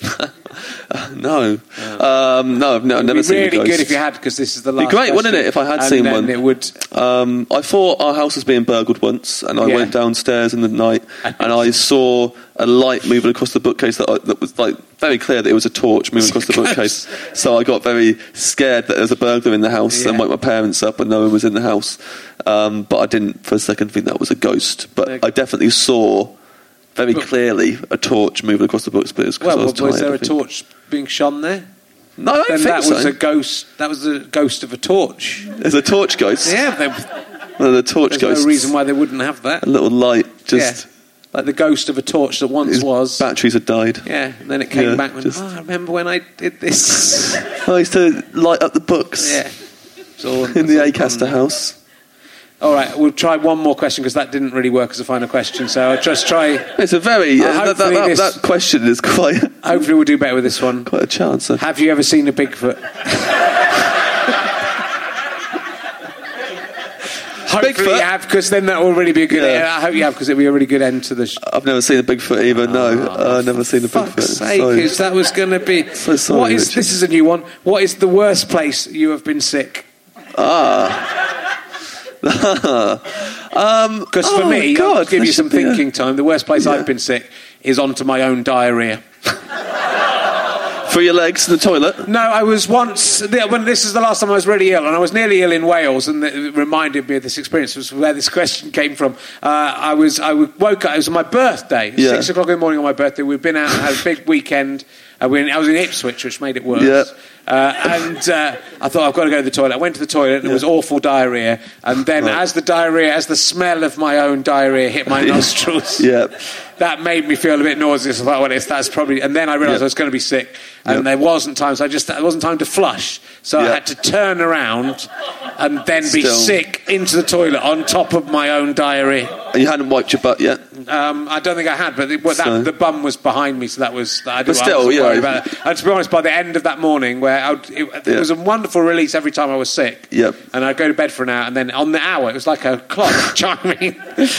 Speaker 8: uh, no. Um, no, I've, no, I've never
Speaker 6: It'd be
Speaker 8: seen
Speaker 6: really
Speaker 8: a ghost.
Speaker 6: good if you had, because this is the last
Speaker 8: It'd be great, wouldn't
Speaker 6: question.
Speaker 8: it, if I had
Speaker 6: and
Speaker 8: seen
Speaker 6: then
Speaker 8: one?
Speaker 6: It would.
Speaker 8: Um, I thought our house was being burgled once, and I
Speaker 6: Yeah.
Speaker 8: went downstairs in the night, and I saw a light moving across the bookcase that, I, that was like very clear that it was a torch moving across the bookcase. So I got very scared that there was a burglar in the house,
Speaker 6: Yeah.
Speaker 8: and woke my parents up, and no one was in the house. Um, but I didn't for a second think that was a ghost. But
Speaker 6: No.
Speaker 8: I definitely saw very clearly a torch moving across the books. But it was because
Speaker 6: Well,
Speaker 8: I was
Speaker 6: was,
Speaker 8: tired.
Speaker 6: there
Speaker 8: I
Speaker 6: a
Speaker 8: think.
Speaker 6: torch being shone there?
Speaker 8: No, I don't
Speaker 6: Then
Speaker 8: think
Speaker 6: that
Speaker 8: so.
Speaker 6: was a ghost. That was the ghost of a torch.
Speaker 8: There's a torch ghost.
Speaker 6: Yeah, there,
Speaker 8: One of the torch
Speaker 6: there's
Speaker 8: ghosts.
Speaker 6: no reason why they wouldn't have that.
Speaker 8: A little light, just
Speaker 6: Yeah. Like the ghost of a torch that once
Speaker 8: his
Speaker 6: was.
Speaker 8: batteries had died.
Speaker 6: Yeah, and then it came
Speaker 8: Yeah,
Speaker 6: back and went,
Speaker 8: just-
Speaker 6: oh, I remember when I did this.
Speaker 8: I used to light up the books.
Speaker 6: Yeah. It's all,
Speaker 8: In the
Speaker 6: it's all
Speaker 8: Acaster
Speaker 6: gone.
Speaker 8: house.
Speaker 6: All right, we'll try one more question, because that didn't really work as a final question. So I'll just try.
Speaker 8: It's a very
Speaker 6: Uh,
Speaker 8: uh, that, that,
Speaker 6: hopefully
Speaker 8: that,
Speaker 6: this-
Speaker 8: that question is quite
Speaker 6: Hopefully we'll do better with this one.
Speaker 8: quite a chance. Uh,
Speaker 6: Have you ever seen a Bigfoot? Hopefully
Speaker 8: Bigfoot?
Speaker 6: you have, because then that will really be a good.
Speaker 8: Yeah.
Speaker 6: I hope you have, because it'll be a really good end to the. Sh-
Speaker 8: I've never seen a Bigfoot either. No, uh, I've never seen a
Speaker 6: Fuck's
Speaker 8: Bigfoot.
Speaker 6: sake,
Speaker 8: Sorry.
Speaker 6: is that was going to be.
Speaker 8: So sorry,
Speaker 6: what is
Speaker 8: Richard.
Speaker 6: this? Is a new one. What is the worst place you have been sick?
Speaker 8: Ah. um,
Speaker 6: Because for
Speaker 8: oh,
Speaker 6: me,
Speaker 8: God,
Speaker 6: I'll give
Speaker 8: that
Speaker 6: you some
Speaker 8: should be a-
Speaker 6: thinking time. The worst place
Speaker 8: Yeah.
Speaker 6: I've been sick is onto my own diarrhea.
Speaker 8: For your legs in the toilet.
Speaker 6: No, I was once. the- When this is the last time I was really ill, and I was nearly ill in Wales, and it reminded me of this experience. Was where this question came from. Uh, I was. I woke up. It was my birthday.
Speaker 8: Yeah.
Speaker 6: Six o'clock in the morning on my birthday. We'd been out and had a big weekend. Uh, we, I was in Ipswich, which made it worse.
Speaker 8: Yeah.
Speaker 6: Uh, and uh, I thought, I've got to go to the toilet. I went to the toilet, and
Speaker 8: Yeah.
Speaker 6: it was awful diarrhea. And then,
Speaker 8: Right.
Speaker 6: as the diarrhea, as the smell of my own diarrhea hit my nostrils,
Speaker 8: Yeah.
Speaker 6: that made me feel a bit nauseous. I thought, well, it's, that's probably. And then I realised
Speaker 8: Yeah.
Speaker 6: I was going to be sick, and
Speaker 8: Yeah.
Speaker 6: there wasn't time. So I just there wasn't time to flush. So I
Speaker 8: Yeah.
Speaker 6: had to turn around and then be
Speaker 8: Still.
Speaker 6: sick into the toilet on top of my own diarrhea.
Speaker 8: And you hadn't wiped your butt yet.
Speaker 6: Um, I don't think I had, but it, well, that,
Speaker 8: So-
Speaker 6: the bum was behind me, so that was. I,
Speaker 8: But
Speaker 6: I
Speaker 8: still,
Speaker 6: wasn't
Speaker 8: yeah.
Speaker 6: worried about it. And to be honest, by the end of that morning, where I would, it, it
Speaker 8: Yeah.
Speaker 6: was a wonderful release every time I was sick.
Speaker 8: Yep.
Speaker 6: And I'd go to bed for an hour, and then on the hour, it was like a clock chiming.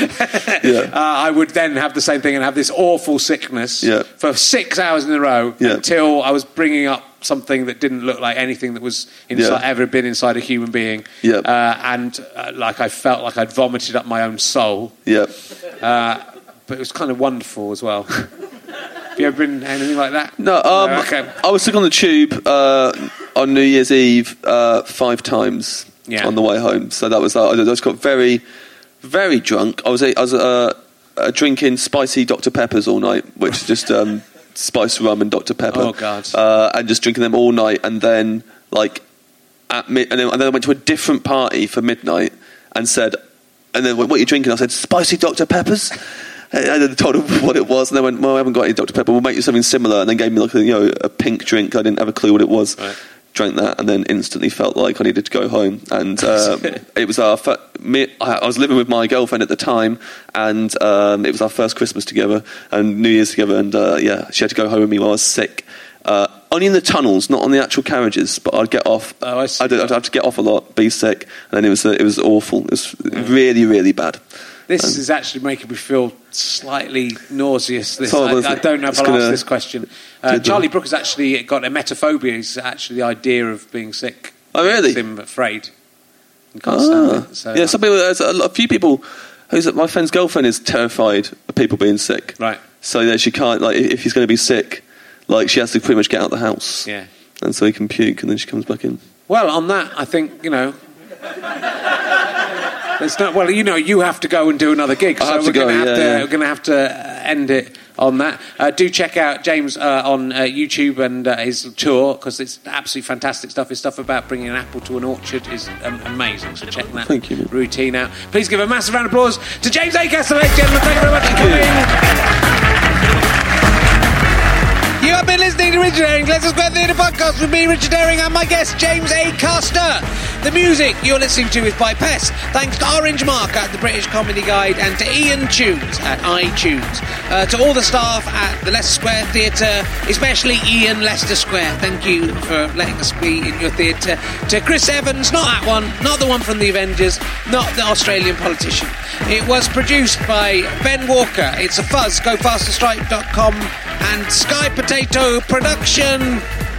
Speaker 8: Yeah.
Speaker 6: uh, I would then have the same thing and have this awful sickness
Speaker 8: Yeah.
Speaker 6: for six hours in a row
Speaker 8: Yeah.
Speaker 6: until I was bringing up something that didn't look like anything that was inside,
Speaker 8: Yeah.
Speaker 6: ever been inside a human being.
Speaker 8: Yeah.
Speaker 6: Uh, and uh, like I felt like I'd vomited up my own soul.
Speaker 8: Yeah.
Speaker 6: Uh, but it was kind of wonderful as well. Have you ever been anything like that?
Speaker 8: No, um,
Speaker 6: No, okay.
Speaker 8: I was stuck on the tube uh, on New Year's Eve uh, five times
Speaker 6: Yeah.
Speaker 8: on the way home. So that was uh, I just got very, very drunk. I was I was uh, uh, drinking spicy Doctor Peppers all night, which is just um, spiced rum and Doctor Pepper.
Speaker 6: Oh, God.
Speaker 8: Uh, and just drinking them all night, and then like at mid- and then, and then I went to a different party for midnight and said, and then what are you drinking? I said spicy Doctor Peppers. And then told them what it was, and they went, "Well, I haven't got any Doctor Pepper. We'll make you something similar." And then gave me like a, you know a pink drink. I didn't have a clue what it was.
Speaker 6: Right.
Speaker 8: Drank that, and then instantly felt like I needed to go home. And um, it was our fir- me. I I was living with my girlfriend at the time, and um, it was our first Christmas together and New Year's together. And uh, yeah, she had to go home with me while I was sick. Uh, only in the tunnels, not on the actual carriages. But I'd get off.
Speaker 6: Oh, I see.
Speaker 8: I'd, I'd have to get off a lot, be sick, and then it was uh, it was awful. It was really, really bad.
Speaker 6: This
Speaker 8: Um,
Speaker 6: is actually making me feel slightly nauseous. This,
Speaker 8: So
Speaker 6: I,
Speaker 8: was
Speaker 6: I
Speaker 8: it-
Speaker 6: don't know if
Speaker 8: it's
Speaker 6: I'll
Speaker 8: gonna-
Speaker 6: ask this question. Uh,
Speaker 8: Did you-
Speaker 6: Charlie Brooker has actually got emetophobia. He's actually the idea of being sick.
Speaker 8: Oh, really?
Speaker 6: Makes him afraid. He can't stand
Speaker 8: Ah.
Speaker 6: it. So,
Speaker 8: yeah, some people. There's a, a few people. Who's my friend's girlfriend is terrified of people being sick.
Speaker 6: Right.
Speaker 8: So yeah, she can't like if he's going to be sick, like she has to pretty much get out of the house.
Speaker 6: Yeah.
Speaker 8: And so he can puke, and then she comes back in.
Speaker 6: Well, on that, I think, you know... It's not, well, you know, you have to go and do another gig,
Speaker 8: I
Speaker 6: so
Speaker 8: have to
Speaker 6: we're
Speaker 8: go,
Speaker 6: going to have
Speaker 8: yeah,
Speaker 6: to
Speaker 8: yeah.
Speaker 6: we're going to have to uh, end it on that. Uh, do check out James uh, on uh, YouTube and uh, his tour, because it's absolutely fantastic stuff. His stuff about bringing an apple to an orchard is um, amazing. So check that
Speaker 8: Thank you.
Speaker 6: routine out. Please give a massive round of applause to James Acaster, ladies and gentlemen. Thank you very much for coming. You have been listening to Richard Herring, Leicester Square Theatre Podcast with me, Richard Herring, and my guest, James Acaster. The music you're listening to is by Pest, thanks to Orange Mark at the British Comedy Guide and to Ian Tunes at iTunes. Uh, to all the staff at the Leicester Square Theatre, especially Ian Leicester Square, thank you for letting us be in your theatre. To Chris Evans, not that one, not the one from the Avengers, not the Australian politician. It was produced by Ben Walker. It's a fuzz. Go faster stripe dot com and Sky Potato Production.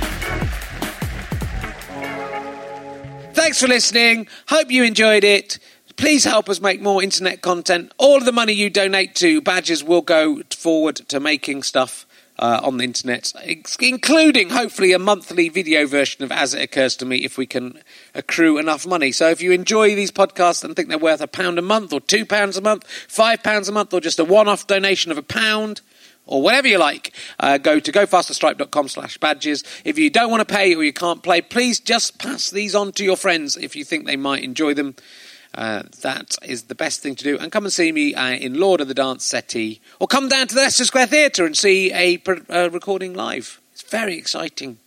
Speaker 6: Thanks for listening. Hope you enjoyed it. Please help us make more internet content. All of the money you donate to Badgers will go forward to making stuff uh, on the internet, including, hopefully, a monthly video version of As It Occurs to Me if we can accrue enough money. So if you enjoy these podcasts and think they're worth a pound a month or two pounds a month, five pounds a month, or just a one-off donation of a pound, or whatever you like, uh, go to gofasterstripe.com slash badges. If you don't want to pay or you can't play, please just pass these on to your friends if you think they might enjoy them. Uh, that is the best thing to do. And come and see me uh, in Lord of the Dance Settee, or come down to the Leicester Square Theatre and see a uh, recording live. It's very exciting.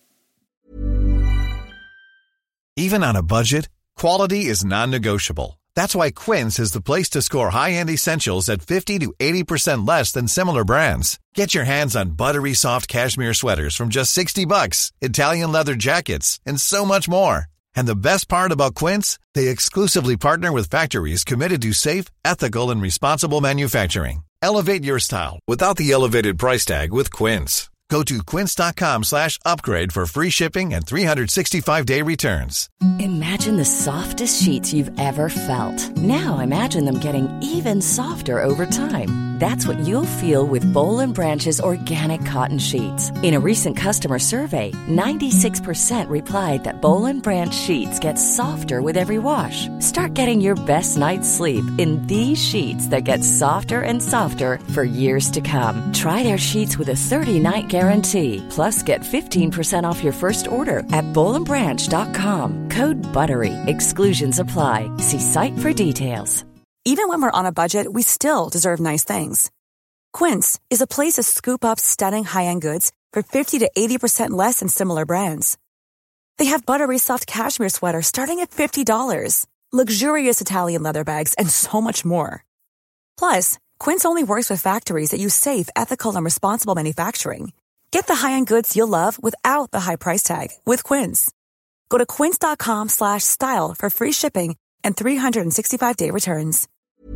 Speaker 9: Even on a budget, quality is non-negotiable. That's why Quince is the place to score high-end essentials at fifty to eighty percent less than similar brands. Get your hands on buttery soft cashmere sweaters from just sixty bucks, Italian leather jackets, and so much more. And the best part about Quince, they exclusively partner with factories committed to safe, ethical, and responsible manufacturing. Elevate your style without the elevated price tag with Quince. Go to quince.com slash upgrade for free shipping and three sixty-five day returns.
Speaker 14: Imagine the softest sheets you've ever felt. Now imagine them getting even softer over time. That's what you'll feel with Boll and Branch's organic cotton sheets. In a recent customer survey, ninety-six percent replied that Boll and Branch sheets get softer with every wash. Start getting your best night's sleep in these sheets that get softer and softer for years to come. Try their sheets with a thirty-night guarantee. Plus, get fifteen percent off your first order at boll and branch dot com. Code BUTTERY. Exclusions apply. See site for details.
Speaker 15: Even when we're on a budget, we still deserve nice things. Quince is a place to scoop up stunning high-end goods for fifty to eighty percent less than similar brands. They have buttery soft cashmere sweaters starting at fifty dollars, luxurious Italian leather bags, and so much more. Plus, Quince only works with factories that use safe, ethical, and responsible manufacturing. Get the high-end goods you'll love without the high price tag with Quince. Go to quince.com slash style for free shipping and three sixty-five day returns.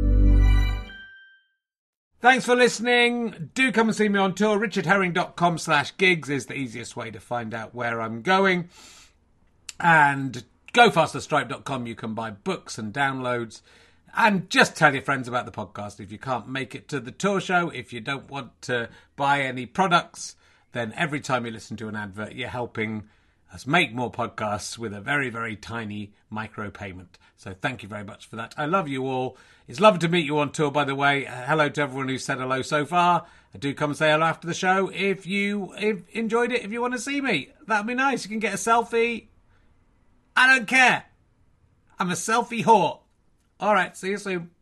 Speaker 1: Thanks for listening. Do come and see me on tour. richardherring.com slash gigs is the easiest way to find out where I'm going. And go faster stripe dot com. You can buy books and downloads. And just tell your friends about the podcast. If you can't make it to the tour show, if you don't want to buy any products, then every time you listen to an advert, you're helping us make more podcasts with a very, very tiny micro payment. So thank you very much for that. I love you all. It's lovely to meet you on tour, by the way. Uh, hello to everyone who's said hello so far. I do come and say hello after the show if you if enjoyed it, if you want to see me. That'd be nice. You can get a selfie. I don't care. I'm a selfie whore. All right, see you soon.